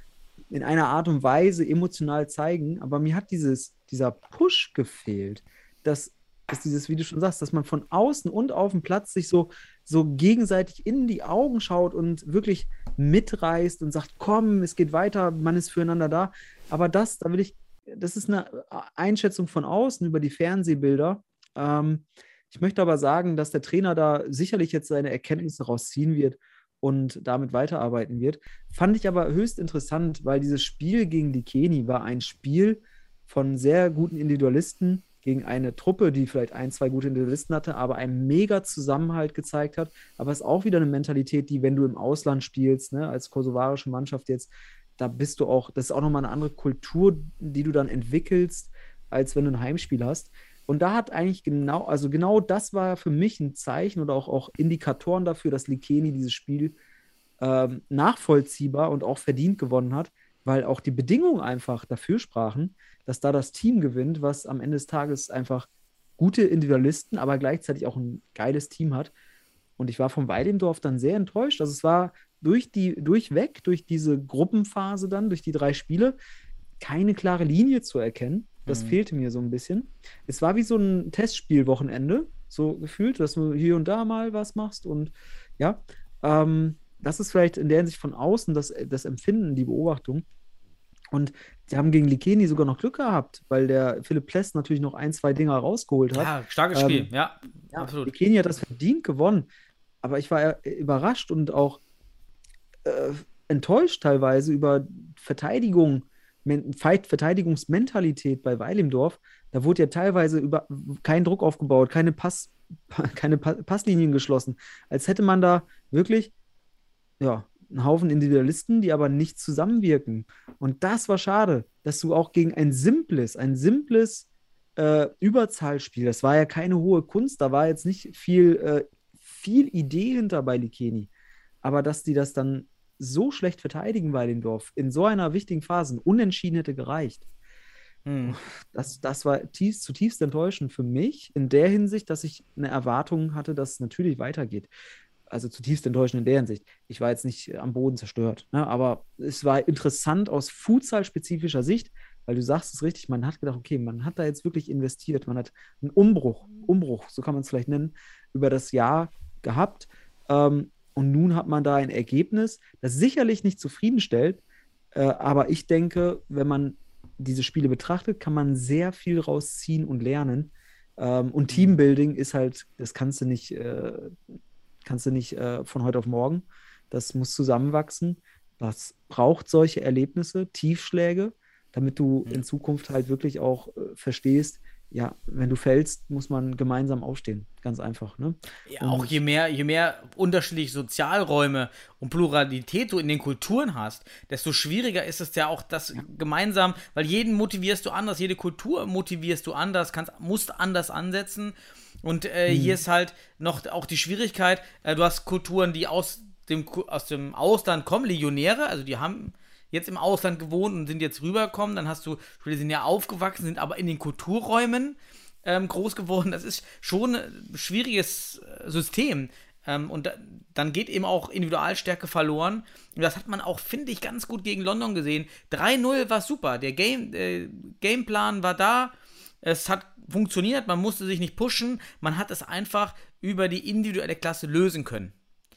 in einer Art und Weise emotional zeigen, aber mir hat dieses, dieser Push gefehlt, dass, dass dieses, wie du schon sagst, dass man von außen und auf dem Platz sich so, so gegenseitig in die Augen schaut und wirklich mitreißt und sagt, komm, es geht weiter, man ist füreinander da, aber das, da will ich, das ist eine Einschätzung von außen über die Fernsehbilder. Ähm, ich möchte aber sagen, dass der Trainer da sicherlich jetzt seine Erkenntnisse rausziehen wird und damit weiterarbeiten wird. Fand ich aber höchst interessant, weil dieses Spiel gegen die Keni war ein Spiel von sehr guten Individualisten gegen eine Truppe, die vielleicht ein, zwei gute Individualisten hatte, aber einen mega Zusammenhalt gezeigt hat. Aber es ist auch wieder eine Mentalität, die, wenn du im Ausland spielst, ne, als kosovarische Mannschaft jetzt, da bist du auch, das ist auch nochmal eine andere Kultur, die du dann entwickelst, als wenn du ein Heimspiel hast. Und da hat eigentlich genau, also genau das war für mich ein Zeichen oder auch, auch Indikatoren dafür, dass Likeni dieses Spiel ähm, nachvollziehbar und auch verdient gewonnen hat, weil auch die Bedingungen einfach dafür sprachen, dass da das Team gewinnt, was am Ende des Tages einfach gute Individualisten, aber gleichzeitig auch ein geiles Team hat. Und ich war von Weidemdorf dann sehr enttäuscht. Also es war durch die, durchweg, durch diese Gruppenphase dann, durch die drei Spiele, keine klare Linie zu erkennen. Das mhm. fehlte mir so ein bisschen. Es war wie so ein Testspielwochenende, so gefühlt, dass du hier und da mal was machst und ja, ähm, das ist vielleicht in der Hinsicht von außen das, das Empfinden, die Beobachtung. Und die haben gegen Likeni sogar noch Glück gehabt, weil der Philipp Pless natürlich noch ein, zwei Dinger rausgeholt hat. Ja, starkes Ähm, Spiel, ja, Ja, absolut. Likeni hat das verdient gewonnen. Aber ich war äh, überrascht und auch äh, enttäuscht teilweise über Verteidigung, Men Fight- Verteidigungsmentalität bei Weil im Dorf. Da wurde ja teilweise über kein Druck aufgebaut, keine, Pass, keine Pa- Passlinien geschlossen. Als hätte man da wirklich ja, einen Haufen Individualisten, die aber nicht zusammenwirken. Und das war schade, dass du auch gegen ein simples, ein simples äh, Überzahlspiel, das war ja keine hohe Kunst, da war jetzt nicht viel, äh, viel Idee hinter bei Likeni. Aber dass die das dann so schlecht verteidigen bei dem Dorf, in so einer wichtigen Phase, ein Unentschieden hätte gereicht. Hm. Das, das war tief, zutiefst enttäuschend für mich, in der Hinsicht, dass ich eine Erwartung hatte, dass es natürlich weitergeht. Also zutiefst enttäuschend in der Hinsicht. Ich war jetzt nicht am Boden zerstört, ne? Aber es war interessant aus Futsal-spezifischer Sicht, weil du sagst es richtig, man hat gedacht, okay, man hat da jetzt wirklich investiert, man hat einen Umbruch, Umbruch, so kann man es vielleicht nennen, über das Jahr gehabt. Ähm, und nun hat man da ein Ergebnis, das sicherlich nicht zufriedenstellt, äh, aber ich denke, wenn man diese Spiele betrachtet, kann man sehr viel rausziehen und lernen. Ähm, und Teambuilding ist halt, das kannst du nicht, äh, kannst du nicht äh, von heute auf morgen. Das muss zusammenwachsen. Das braucht solche Erlebnisse, Tiefschläge, damit du in Zukunft halt wirklich auch äh, verstehst, ja, wenn du fällst, muss man gemeinsam aufstehen. Ganz einfach, ne? Ja, auch Und- je mehr, je mehr unterschiedliche Sozialräume und Pluralität du in den Kulturen hast, desto schwieriger ist es ja auch, das gemeinsam, weil jeden motivierst du anders, jede Kultur motivierst du anders, kannst, musst anders ansetzen. Und äh, hier ist halt noch auch die Schwierigkeit, äh, du hast Kulturen, die aus dem, Ku- aus dem Ausland kommen, Legionäre, also die haben jetzt im Ausland gewohnt und sind jetzt rübergekommen, dann hast du, die sind ja aufgewachsen, sind aber in den Kulturräumen ähm, groß geworden. Das ist schon ein schwieriges äh, System. Ähm, und da, dann geht eben auch Individualstärke verloren. Und das hat man auch, finde ich, ganz gut gegen London gesehen. drei null war super. Der Game, äh, Gameplan war da. Es hat funktioniert. Man musste sich nicht pushen. Man hat es einfach über die individuelle Klasse lösen können.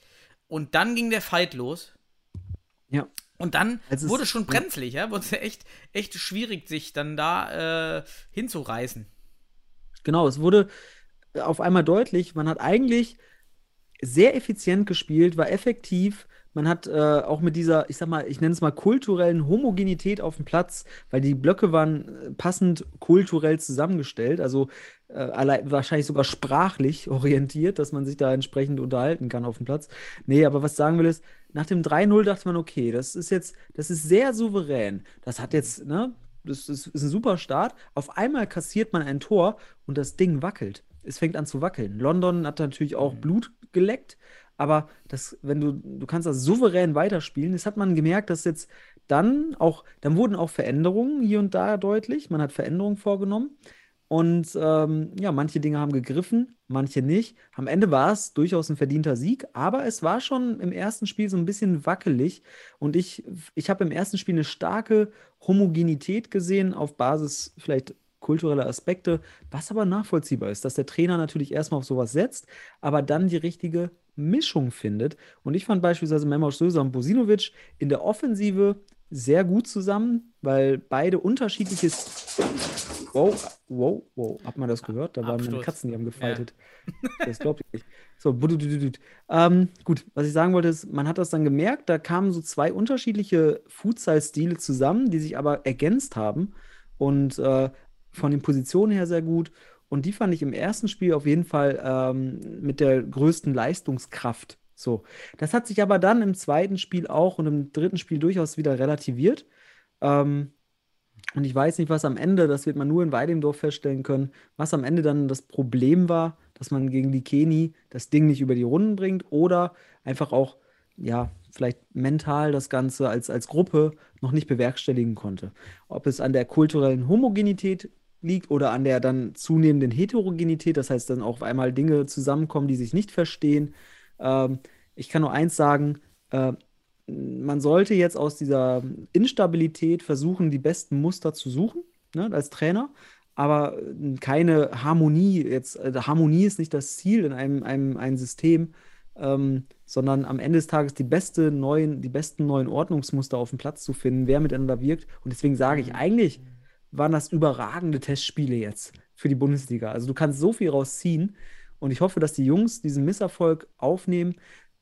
Und dann ging der Fight los. Ja. Und dann Also es- wurde es schon brenzlig, ja, wurde es echt, echt schwierig, sich dann da äh, hinzureißen. Genau, es wurde auf einmal deutlich, man hat eigentlich sehr effizient gespielt, war effektiv. Man hat äh, auch mit dieser, ich sag mal, ich nenne es mal kulturellen Homogenität auf dem Platz, weil die Blöcke waren äh, passend kulturell zusammengestellt, also äh, allein, wahrscheinlich sogar sprachlich orientiert, dass man sich da entsprechend unterhalten kann auf dem Platz. Nee, aber was ich sagen will ist, nach dem drei null dachte man, okay, das ist jetzt, das ist sehr souverän. Das hat jetzt, ne, das ist, ist ein super Start. Auf einmal kassiert man ein Tor und das Ding wackelt. Es fängt an zu wackeln. London hat natürlich auch Blut geleckt, aber das, wenn du, du kannst das souverän weiterspielen, das hat man gemerkt, dass jetzt dann auch, dann wurden auch Veränderungen hier und da deutlich. Man hat Veränderungen vorgenommen. Und ähm, ja, manche Dinge haben gegriffen, manche nicht. Am Ende war es durchaus ein verdienter Sieg, aber es war schon im ersten Spiel so ein bisschen wackelig. Und ich, ich habe im ersten Spiel eine starke Homogenität gesehen auf Basis vielleicht kultureller Aspekte, was aber nachvollziehbar ist, dass der Trainer natürlich erstmal auf sowas setzt, aber dann die richtige Mischung findet. Und ich fand beispielsweise Memoš Sözer und Bosinovic in der Offensive sehr gut zusammen, weil beide unterschiedliches. Wow, wow, wow. Hat man das gehört? Da waren meine Absturz. Katzen, die haben gefaltet. Das glaubt ihr nicht. So, bududududud. ähm, gut, was ich sagen wollte ist, man hat das dann gemerkt, da kamen so zwei unterschiedliche Futsal-Stile zusammen, die sich aber ergänzt haben und äh, von den Positionen her sehr gut. Und die fand ich im ersten Spiel auf jeden Fall ähm, mit der größten Leistungskraft. So, das hat sich aber dann im zweiten Spiel auch und im dritten Spiel durchaus wieder relativiert. Ähm, und ich weiß nicht, was am Ende, das wird man nur in Weidendorf feststellen können, was am Ende dann das Problem war, dass man gegen Likeni das Ding nicht über die Runden bringt oder einfach auch, ja, vielleicht mental das Ganze als, als Gruppe noch nicht bewerkstelligen konnte. Ob es an der kulturellen Homogenität liegt oder an der dann zunehmenden Heterogenität, das heißt dann auch auf einmal Dinge zusammenkommen, die sich nicht verstehen. Ähm, ich kann nur eins sagen, äh, man sollte jetzt aus dieser Instabilität versuchen, die besten Muster zu suchen, ne, als Trainer, aber keine Harmonie. Jetzt, äh, Harmonie ist nicht das Ziel in einem, einem, einem System, ähm, sondern am Ende des Tages die, beste neuen, die besten neuen Ordnungsmuster auf dem Platz zu finden, wer miteinander wirkt. Und deswegen sage ich, eigentlich waren das überragende Testspiele jetzt für die Bundesliga. Also du kannst so viel rausziehen und ich hoffe, dass die Jungs diesen Misserfolg aufnehmen,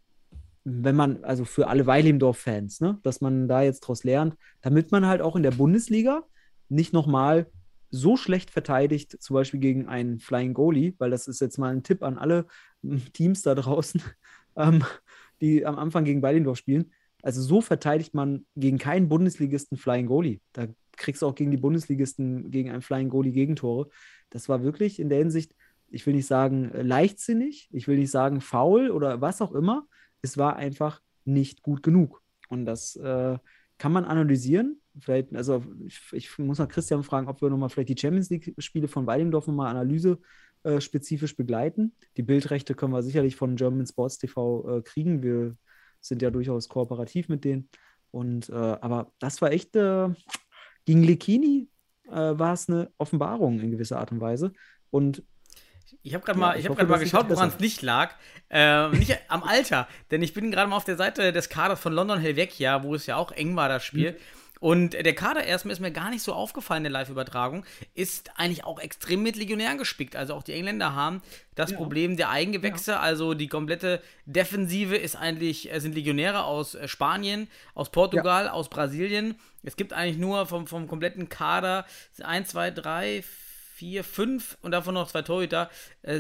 wenn man, also für alle Weilimdorf-Fans, ne, dass man da jetzt draus lernt, damit man halt auch in der Bundesliga nicht nochmal so schlecht verteidigt, zum Beispiel gegen einen Flying Goalie, weil das ist jetzt mal ein Tipp an alle Teams da draußen, ähm, die am Anfang gegen Weilendorf spielen. Also so verteidigt man gegen keinen Bundesligisten Flying Goalie. Da kriegst du auch gegen die Bundesligisten, gegen einen Flying Goalie Gegentore. Das war wirklich in der Hinsicht, ich will nicht sagen leichtsinnig, ich will nicht sagen faul oder was auch immer. Es war einfach nicht gut genug. Und das äh, kann man analysieren. Vielleicht, also ich, ich muss mal Christian fragen, ob wir nochmal vielleicht die Champions League-Spiele von Weilendorf nochmal analysespezifisch äh, begleiten. Die Bildrechte können wir sicherlich von German Sports T V äh, kriegen. Wir sind ja durchaus kooperativ mit denen. Und, äh, aber das war echt, äh, gegen Lekini äh, war es eine Offenbarung in gewisser Art und Weise. Und Ich habe gerade mal, ja, ich ich hab hoffe, mal geschaut, woran es nicht lag. Äh, nicht am Alter, denn ich bin gerade mal auf der Seite des Kaders von London Helvetia, wo es ja auch eng war, das Spiel. Mhm. Und der Kader, erstmal ist mir gar nicht so aufgefallen in der Live-Übertragung, ist eigentlich auch extrem mit Legionären gespickt. Also auch die Engländer haben das ja. Problem der Eigengewächse, ja. also die komplette Defensive ist eigentlich, sind Legionäre aus Spanien, aus Portugal, ja. aus Brasilien. Es gibt eigentlich nur vom, vom kompletten Kader eins, zwei, drei, vier, fünf und davon noch zwei Torhüter, äh,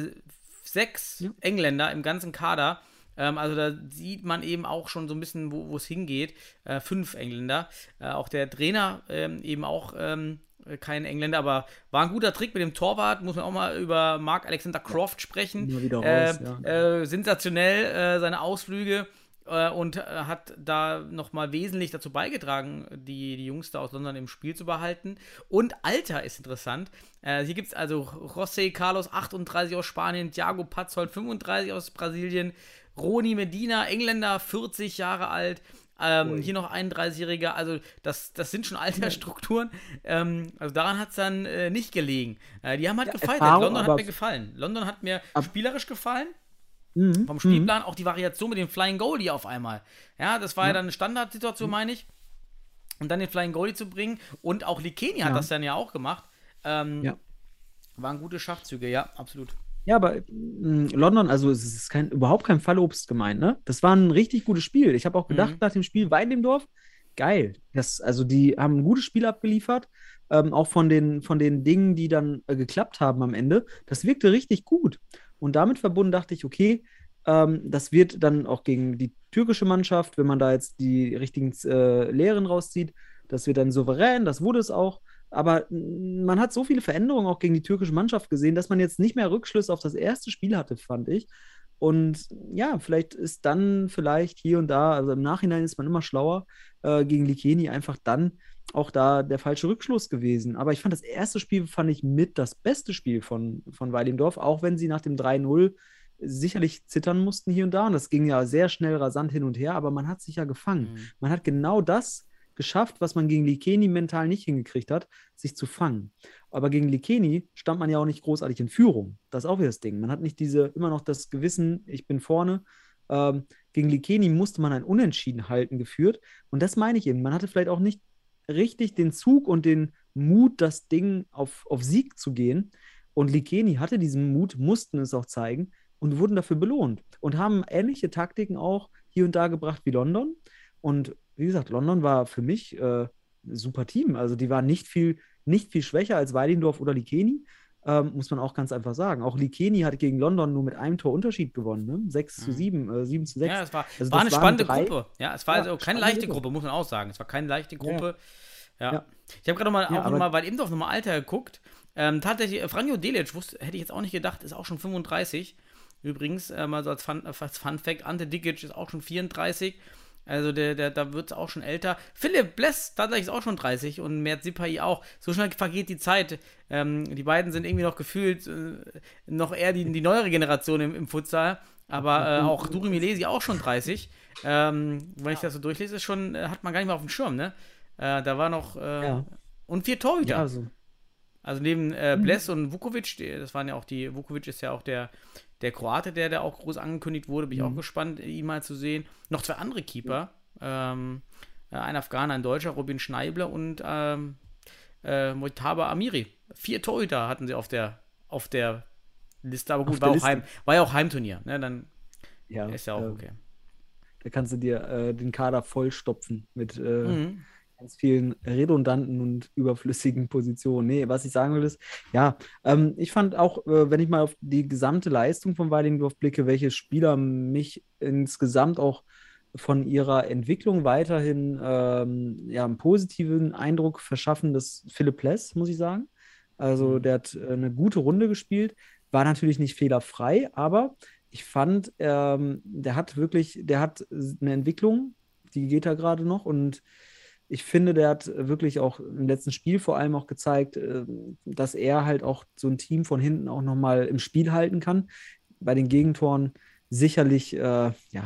sechs ja. Engländer im ganzen Kader. Ähm, also da sieht man eben auch schon so ein bisschen, wo es hingeht. Äh, fünf Engländer. Äh, auch der Trainer ähm, eben auch ähm, kein Engländer, aber war ein guter Trick mit dem Torwart. Muss man auch mal über Mark Alexander Croft sprechen. Nur wieder raus, äh, ja. äh, sensationell äh, seine Ausflüge. Und äh, hat da nochmal wesentlich dazu beigetragen, die, die Jungs da aus London im Spiel zu behalten. Und Alter ist interessant. Äh, hier gibt es also José Carlos, achtunddreißig aus Spanien, Thiago Patzold, fünfunddreißig aus Brasilien, Roni Medina, Engländer, vierzig Jahre alt, ähm, hier noch einunddreißigjähriger. Also das, das sind schon Altersstrukturen. Ähm, also daran hat es dann äh, nicht gelegen. Äh, die haben halt ja, gefeiert. London hat mir gefallen. London hat mir spielerisch gefallen. Mhm. Vom Spielplan mhm. auch die Variation mit dem Flying Goalie auf einmal. Ja, das war ja, ja dann eine Standardsituation, meine ich. Und dann den Flying Goalie zu bringen. Und auch Lekeni ja. hat das dann ja auch gemacht. Ähm, ja. Waren gute Schachzüge, ja, absolut. Ja, aber mh, London, also es ist kein, überhaupt kein Fallobst gemeint, ne? Das war ein richtig gutes Spiel. Ich habe auch gedacht, mhm. nach dem Spiel Weidendorf, geil. Das, also die haben ein gutes Spiel abgeliefert. Ähm, auch von den, von den Dingen, die dann äh, geklappt haben am Ende. Das wirkte richtig gut. Und damit verbunden dachte ich, okay, ähm, das wird dann auch gegen die türkische Mannschaft, wenn man da jetzt die richtigen äh, Lehren rauszieht, das wird dann souverän, das wurde es auch. Aber man hat so viele Veränderungen auch gegen die türkische Mannschaft gesehen, dass man jetzt nicht mehr Rückschlüsse auf das erste Spiel hatte, fand ich. Und ja, vielleicht ist dann vielleicht hier und da, also im Nachhinein ist man immer schlauer, äh, gegen Lekeni einfach dann auch da der falsche Rückschluss gewesen. Aber ich fand, das erste Spiel fand ich mit das beste Spiel von, von Weilendorf, auch wenn sie nach dem drei null sicherlich zittern mussten hier und da. Und das ging ja sehr schnell rasant hin und her, aber man hat sich ja gefangen. Mhm. Man hat genau das geschafft, was man gegen Lekeni mental nicht hingekriegt hat, sich zu fangen. Aber gegen Lekeni stand man ja auch nicht großartig in Führung. Das ist auch wieder das Ding. Man hat nicht diese, immer noch das Gewissen, ich bin vorne. Ähm, gegen Lekeni musste man ein Unentschieden halten geführt. Und das meine ich eben. Man hatte vielleicht auch nicht richtig den Zug und den Mut, das Ding auf, auf Sieg zu gehen. Und Lekeni hatte diesen Mut, mussten es auch zeigen und wurden dafür belohnt. Und haben ähnliche Taktiken auch hier und da gebracht wie London. Und wie gesagt, London war für mich äh, ein super Team. Also die waren nicht viel, nicht viel schwächer als Weilendorf oder Lekeni, ähm, muss man auch ganz einfach sagen. Auch Lekeni hat gegen London nur mit einem Tor Unterschied gewonnen, ne? sechs zu sieben, äh, sieben zu sechs. Ja, es war, also war eine spannende drei, Gruppe. Ja, es war ja, also keine leichte Gruppe, muss man auch sagen. Es war keine leichte Gruppe. Ja. Ja. Ja. Ich habe gerade noch mal, ja, auch noch mal, weil eben doch noch mal Alter geguckt. Ähm, tatsächlich, Franjo Delic, wusste, hätte ich jetzt auch nicht gedacht, ist auch schon fünfunddreißig. Übrigens, äh, mal so als Fun, als Fun Fact, Ante Dikic ist auch schon vierunddreißig. Also der, der, da wird es auch schon älter. Philipp Bless tatsächlich ist auch schon dreißig und Mert Sipai auch. So schnell vergeht die Zeit. Ähm, die beiden sind irgendwie noch gefühlt äh, noch eher die, die neuere Generation im, im Futsal. Aber äh, auch Duri Milesi auch schon dreißig. Ähm, wenn ich das so durchlese, ist schon, äh, hat man gar nicht mehr auf dem Schirm, ne? Äh, da war noch äh, ja. und vier Torhüter. Ja, also. Also neben äh, Bles mhm. und Vukovic, die, das waren ja auch die, Vukovic ist ja auch der, der Kroate, der da auch groß angekündigt wurde, bin ich mhm. auch gespannt, ihn mal zu sehen. Noch zwei andere Keeper, ja. ähm, ein Afghaner, ein Deutscher, Robin Schneibler und ähm, äh, Mojtaba Amiri. Vier Torhüter hatten sie auf der, auf der Liste, aber gut, war, auch Heim, war ja auch Heimturnier, ne? Dann ja, ist ja auch äh, okay. Da kannst du dir äh, den Kader vollstopfen mit äh, Mhm. ganz vielen redundanten und überflüssigen Positionen. Nee, was ich sagen will ist, ja, ähm, ich fand auch, äh, wenn ich mal auf die gesamte Leistung von Weidendorf blicke, welche Spieler mich insgesamt auch von ihrer Entwicklung weiterhin ähm, ja, einen positiven Eindruck verschaffen, das Philipp Pless, muss ich sagen. Also Mhm. der hat äh, eine gute Runde gespielt, war natürlich nicht fehlerfrei, aber ich fand, ähm, der hat wirklich, der hat eine Entwicklung, die geht da gerade noch und ich finde, der hat wirklich auch im letzten Spiel vor allem auch gezeigt, äh, dass er halt auch so ein Team von hinten auch nochmal im Spiel halten kann. Bei den Gegentoren sicherlich, äh, ja,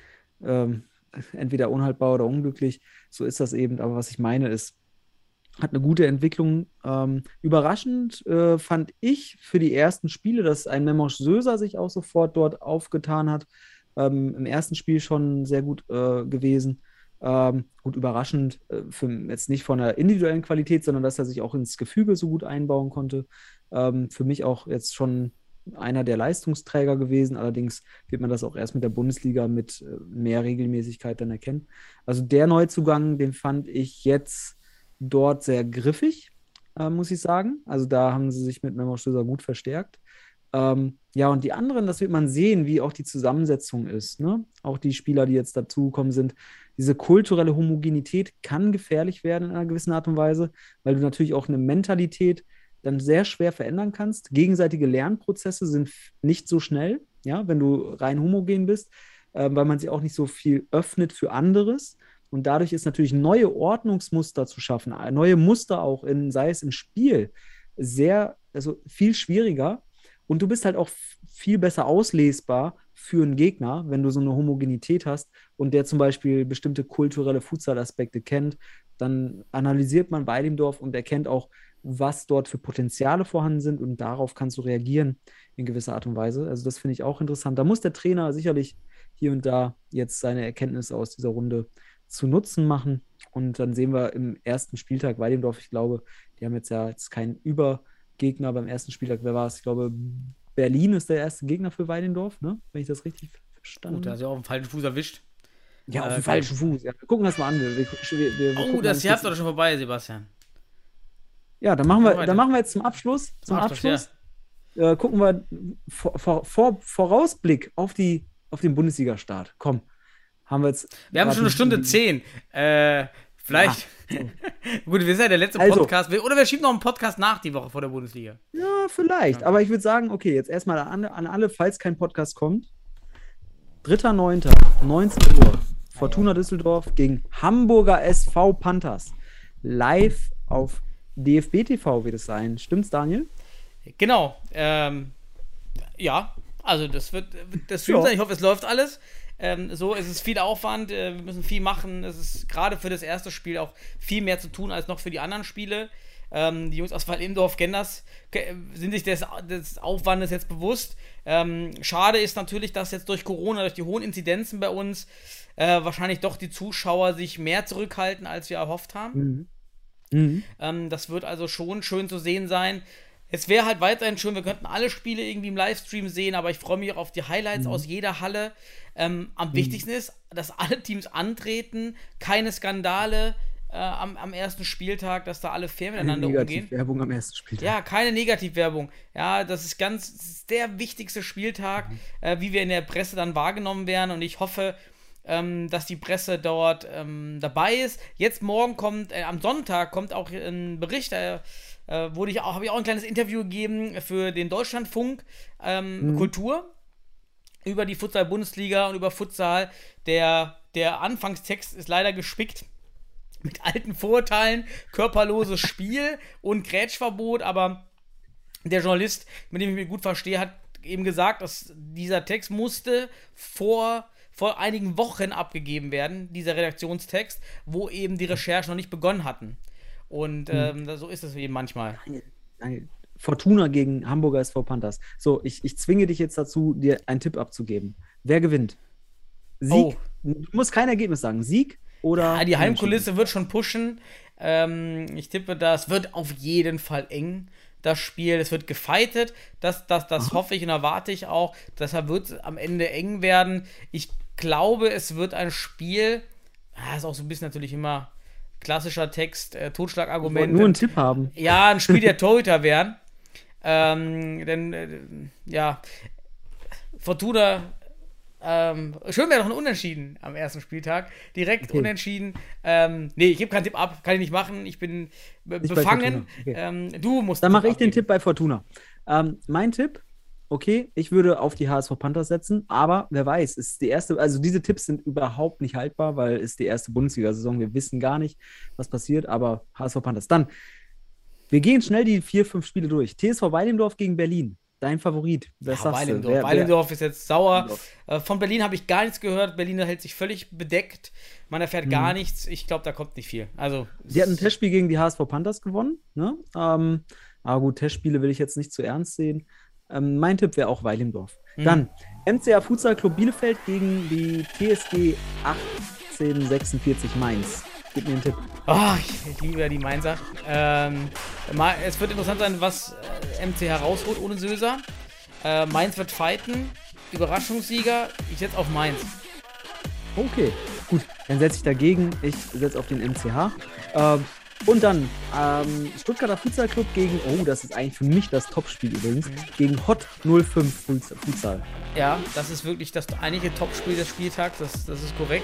ähm, entweder unhaltbar oder unglücklich, so ist das eben, aber was ich meine ist, hat eine gute Entwicklung. Ähm, überraschend äh, fand ich für die ersten Spiele, dass ein Memosch Söser sich auch sofort dort aufgetan hat. Ähm, Im ersten Spiel schon sehr gut äh, gewesen. Ähm, gut überraschend, äh, für, jetzt nicht von der individuellen Qualität, sondern dass er sich auch ins Gefüge so gut einbauen konnte. Ähm, für mich auch jetzt schon einer der Leistungsträger gewesen. Allerdings wird man das auch erst mit der Bundesliga mit äh, mehr Regelmäßigkeit dann erkennen. Also der Neuzugang, den fand ich jetzt dort sehr griffig, äh, muss ich sagen. Also da haben sie sich mit Memosch Söser gut verstärkt. Ähm, ja, und die anderen, das wird man sehen, wie auch die Zusammensetzung ist. Ne? Auch die Spieler, die jetzt dazugekommen sind. Diese kulturelle Homogenität kann gefährlich werden in einer gewissen Art und Weise, weil du natürlich auch eine Mentalität dann sehr schwer verändern kannst. Gegenseitige Lernprozesse sind nicht so schnell, ja, wenn du rein homogen bist, äh, weil man sich auch nicht so viel öffnet für anderes. Und dadurch ist natürlich neue Ordnungsmuster zu schaffen, neue Muster auch, in, sei es im Spiel, sehr, also viel schwieriger. Und du bist halt auch viel besser auslesbar für einen Gegner, wenn du so eine Homogenität hast und der zum Beispiel bestimmte kulturelle Futsal-Aspekte kennt, dann analysiert man Weidendorf und erkennt auch, was dort für Potenziale vorhanden sind und darauf kannst du reagieren in gewisser Art und Weise. Also das finde ich auch interessant. Da muss der Trainer sicherlich hier und da jetzt seine Erkenntnisse aus dieser Runde zu Nutzen machen. Und dann sehen wir im ersten Spieltag Weidendorf, ich glaube, die haben jetzt ja jetzt keinen Übergegner beim ersten Spieltag. Wer war es? Ich glaube, Berlin ist der erste Gegner für Weidendorf, ne? Wenn ich das richtig verstanden habe. Gut, da hast du ja auf den falschen Fuß erwischt. Ja, auf äh, den falschen Fuß. Ja, wir gucken das mal an. Wir, wir, wir, wir oh, das Jahr ist doch schon vorbei, Sebastian. Ja, dann machen wir, dann machen wir jetzt zum Abschluss, zum Abschluss, Abschluss ja. äh, gucken wir vor, vor, vor, Vorausblick auf, die, auf den Bundesliga-Start. Komm, haben wir jetzt. Wir haben schon eine Stunde zehn. Äh, vielleicht. Ja. Gut, wir sind ja der letzte also, Podcast. Oder wir schieben noch einen Podcast nach die Woche vor der Bundesliga. Ja, vielleicht. Ja. Aber ich würde sagen, okay, jetzt erstmal an, an alle, falls kein Podcast kommt. dritter neunter neunzehn Uhr. Fortuna Düsseldorf gegen Hamburger S V Panthers. Live auf D F B T V wird es sein. Stimmt's, Daniel? Genau. Ähm, ja, also das wird das Stream ja. sein. Ich hoffe, es läuft alles. Ähm, so, es ist viel Aufwand, äh, wir müssen viel machen. Es ist gerade für das erste Spiel auch viel mehr zu tun als noch für die anderen Spiele. Ähm, die Jungs aus Wallendorf kennen das, sind sich des, des Aufwandes jetzt bewusst. Ähm, schade ist natürlich, dass jetzt durch Corona, durch die hohen Inzidenzen bei uns äh, wahrscheinlich doch die Zuschauer sich mehr zurückhalten, als wir erhofft haben. Mhm. Mhm. Ähm, das wird also schon schön zu sehen sein. Es wäre halt weiterhin schön, wir könnten alle Spiele irgendwie im Livestream sehen, aber ich freue mich auch auf die Highlights mhm. aus jeder Halle. Ähm, am mhm. wichtigsten ist, dass alle Teams antreten, keine Skandale äh, am, am ersten Spieltag, dass da alle fair miteinander keine umgehen. Negativwerbung am ersten Spieltag. Ja, keine Negativwerbung. Ja, das ist ganz das ist der wichtigste Spieltag, mhm. äh, wie wir in der Presse dann wahrgenommen werden, und ich hoffe, ähm, dass die Presse dort ähm, dabei ist. Jetzt morgen kommt, äh, am Sonntag kommt auch ein Bericht, äh, äh, wurde ich auch, habe ich auch ein kleines Interview gegeben für den Deutschlandfunk ähm, mhm. Kultur über die Futsal-Bundesliga und über Futsal. Der, der Anfangstext ist leider gespickt mit alten Vorurteilen, körperloses Spiel und Grätschverbot, aber der Journalist, mit dem ich mich gut verstehe, hat eben gesagt, dass dieser Text musste vor, vor einigen Wochen abgegeben werden, dieser Redaktionstext, wo eben die Recherchen noch nicht begonnen hatten. Und ähm, so ist es eben manchmal. Nein, Fortuna gegen Hamburger S V Panthers. So, ich, ich zwinge dich jetzt dazu, dir einen Tipp abzugeben. Wer gewinnt? Sieg? Oh. Du musst kein Ergebnis sagen. Sieg oder... Ja, die Heimkulisse wird schon pushen. Ähm, ich tippe, das wird auf jeden Fall eng, das Spiel. Es wird gefightet. Das, das, das hoffe ich und erwarte ich auch. Deshalb wird es am Ende eng werden. Ich glaube, es wird ein Spiel... Ah, ist auch so ein bisschen natürlich immer klassischer Text, äh, Totschlagargument. Ich wollte nur einen Tipp haben. Ja, ein Spiel der Torhüter werden. Ähm, denn, äh, ja, Fortuna, ähm, schön wäre doch ein Unentschieden am ersten Spieltag. Direkt Okay. Unentschieden. Ähm, nee, ich gebe keinen Tipp ab, kann ich nicht machen. Ich bin be- Nicht bei befangen. Fortuna. Okay. Ähm, du musst Dann einen mache ich den abgeben. Tipp bei Fortuna. Ähm, mein Tipp, okay, ich würde auf die H S V Panthers setzen, aber wer weiß, es ist die erste, also diese Tipps sind überhaupt nicht haltbar, weil es ist die erste Bundesliga-Saison, wir wissen gar nicht, was passiert, aber H S V Panthers. Dann, wir gehen schnell die vier, fünf Spiele durch. T S V Weilendorf gegen Berlin, dein Favorit. Wer Ja, sagst du? Weilendorf. Wer- wer- Weilendorf ist jetzt sauer. Weilendorf. Äh, von Berlin habe ich gar nichts gehört. Berlin hält sich völlig bedeckt. Man erfährt Mhm. gar nichts. Ich glaube, da kommt nicht viel. Also, Sie hatten ein Testspiel gegen die H S V Panthers gewonnen, ne? Ähm, aber gut, Testspiele will ich jetzt nicht zu ernst sehen. Ähm, mein Tipp wäre auch Weilendorf. Mhm. Dann M C A Futsal Club Bielefeld gegen die T S G achtzehnhundertsechsundvierzig Mainz. Gib mir einen Tipp. Oh, ich, ich liebe ja die Mainzer. Ähm, Ma- es wird interessant sein, was äh, M C herausholt ohne Söser. Äh, Mainz wird fighten. Überraschungssieger. Ich setze auf Mainz. Okay, gut. Dann setze ich dagegen. Ich setze auf den M C H. Ähm, und dann ähm, Stuttgarter Futsal Club gegen, oh, das ist eigentlich für mich das Topspiel übrigens, Mhm. gegen Hot null fünf Futsal. Futsal. Ja, das ist wirklich das einige Topspiel des Spieltags. Das, das ist korrekt.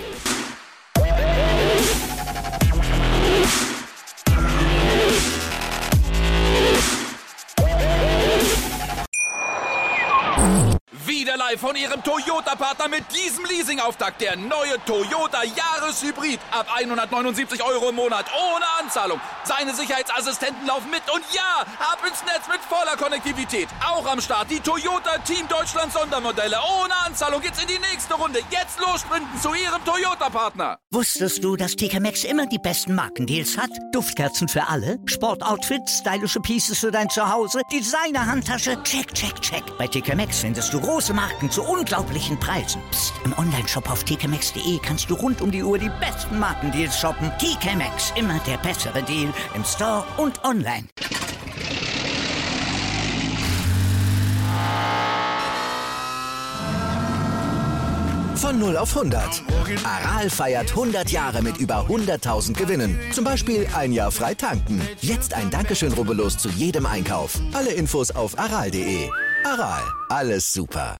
Wieder live von Ihrem Toyota-Partner mit diesem Leasing-Auftakt. Der neue Toyota Jahreshybrid. Ab hundertneunundsiebzig Euro im Monat. Ohne Anzahlung. Seine Sicherheitsassistenten laufen mit. Und ja, ab ins Netz mit voller Konnektivität. Auch am Start die Toyota Team Deutschland Sondermodelle. Ohne Anzahlung geht's in die nächste Runde. Jetzt los sprinten zu Ihrem Toyota-Partner. Wusstest du, dass T K Maxx immer die besten Markendeals hat? Duftkerzen für alle, Sportoutfits, stylische Pieces für dein Zuhause, Designer-Handtasche, check, check, check. Bei T K Maxx findest du große Marken zu unglaublichen Preisen. Psst. im Onlineshop auf t k maxx punkt d e kannst du rund um die Uhr die besten Markendeals shoppen. T K Maxx, immer der bessere Deal im Store und online. Von null auf hundert. Aral feiert hundert Jahre mit über hunderttausend Gewinnen. Zum Beispiel ein Jahr frei tanken. Jetzt ein Dankeschön, rubbellos zu jedem Einkauf. Alle Infos auf aral punkt de. Aral, alles super.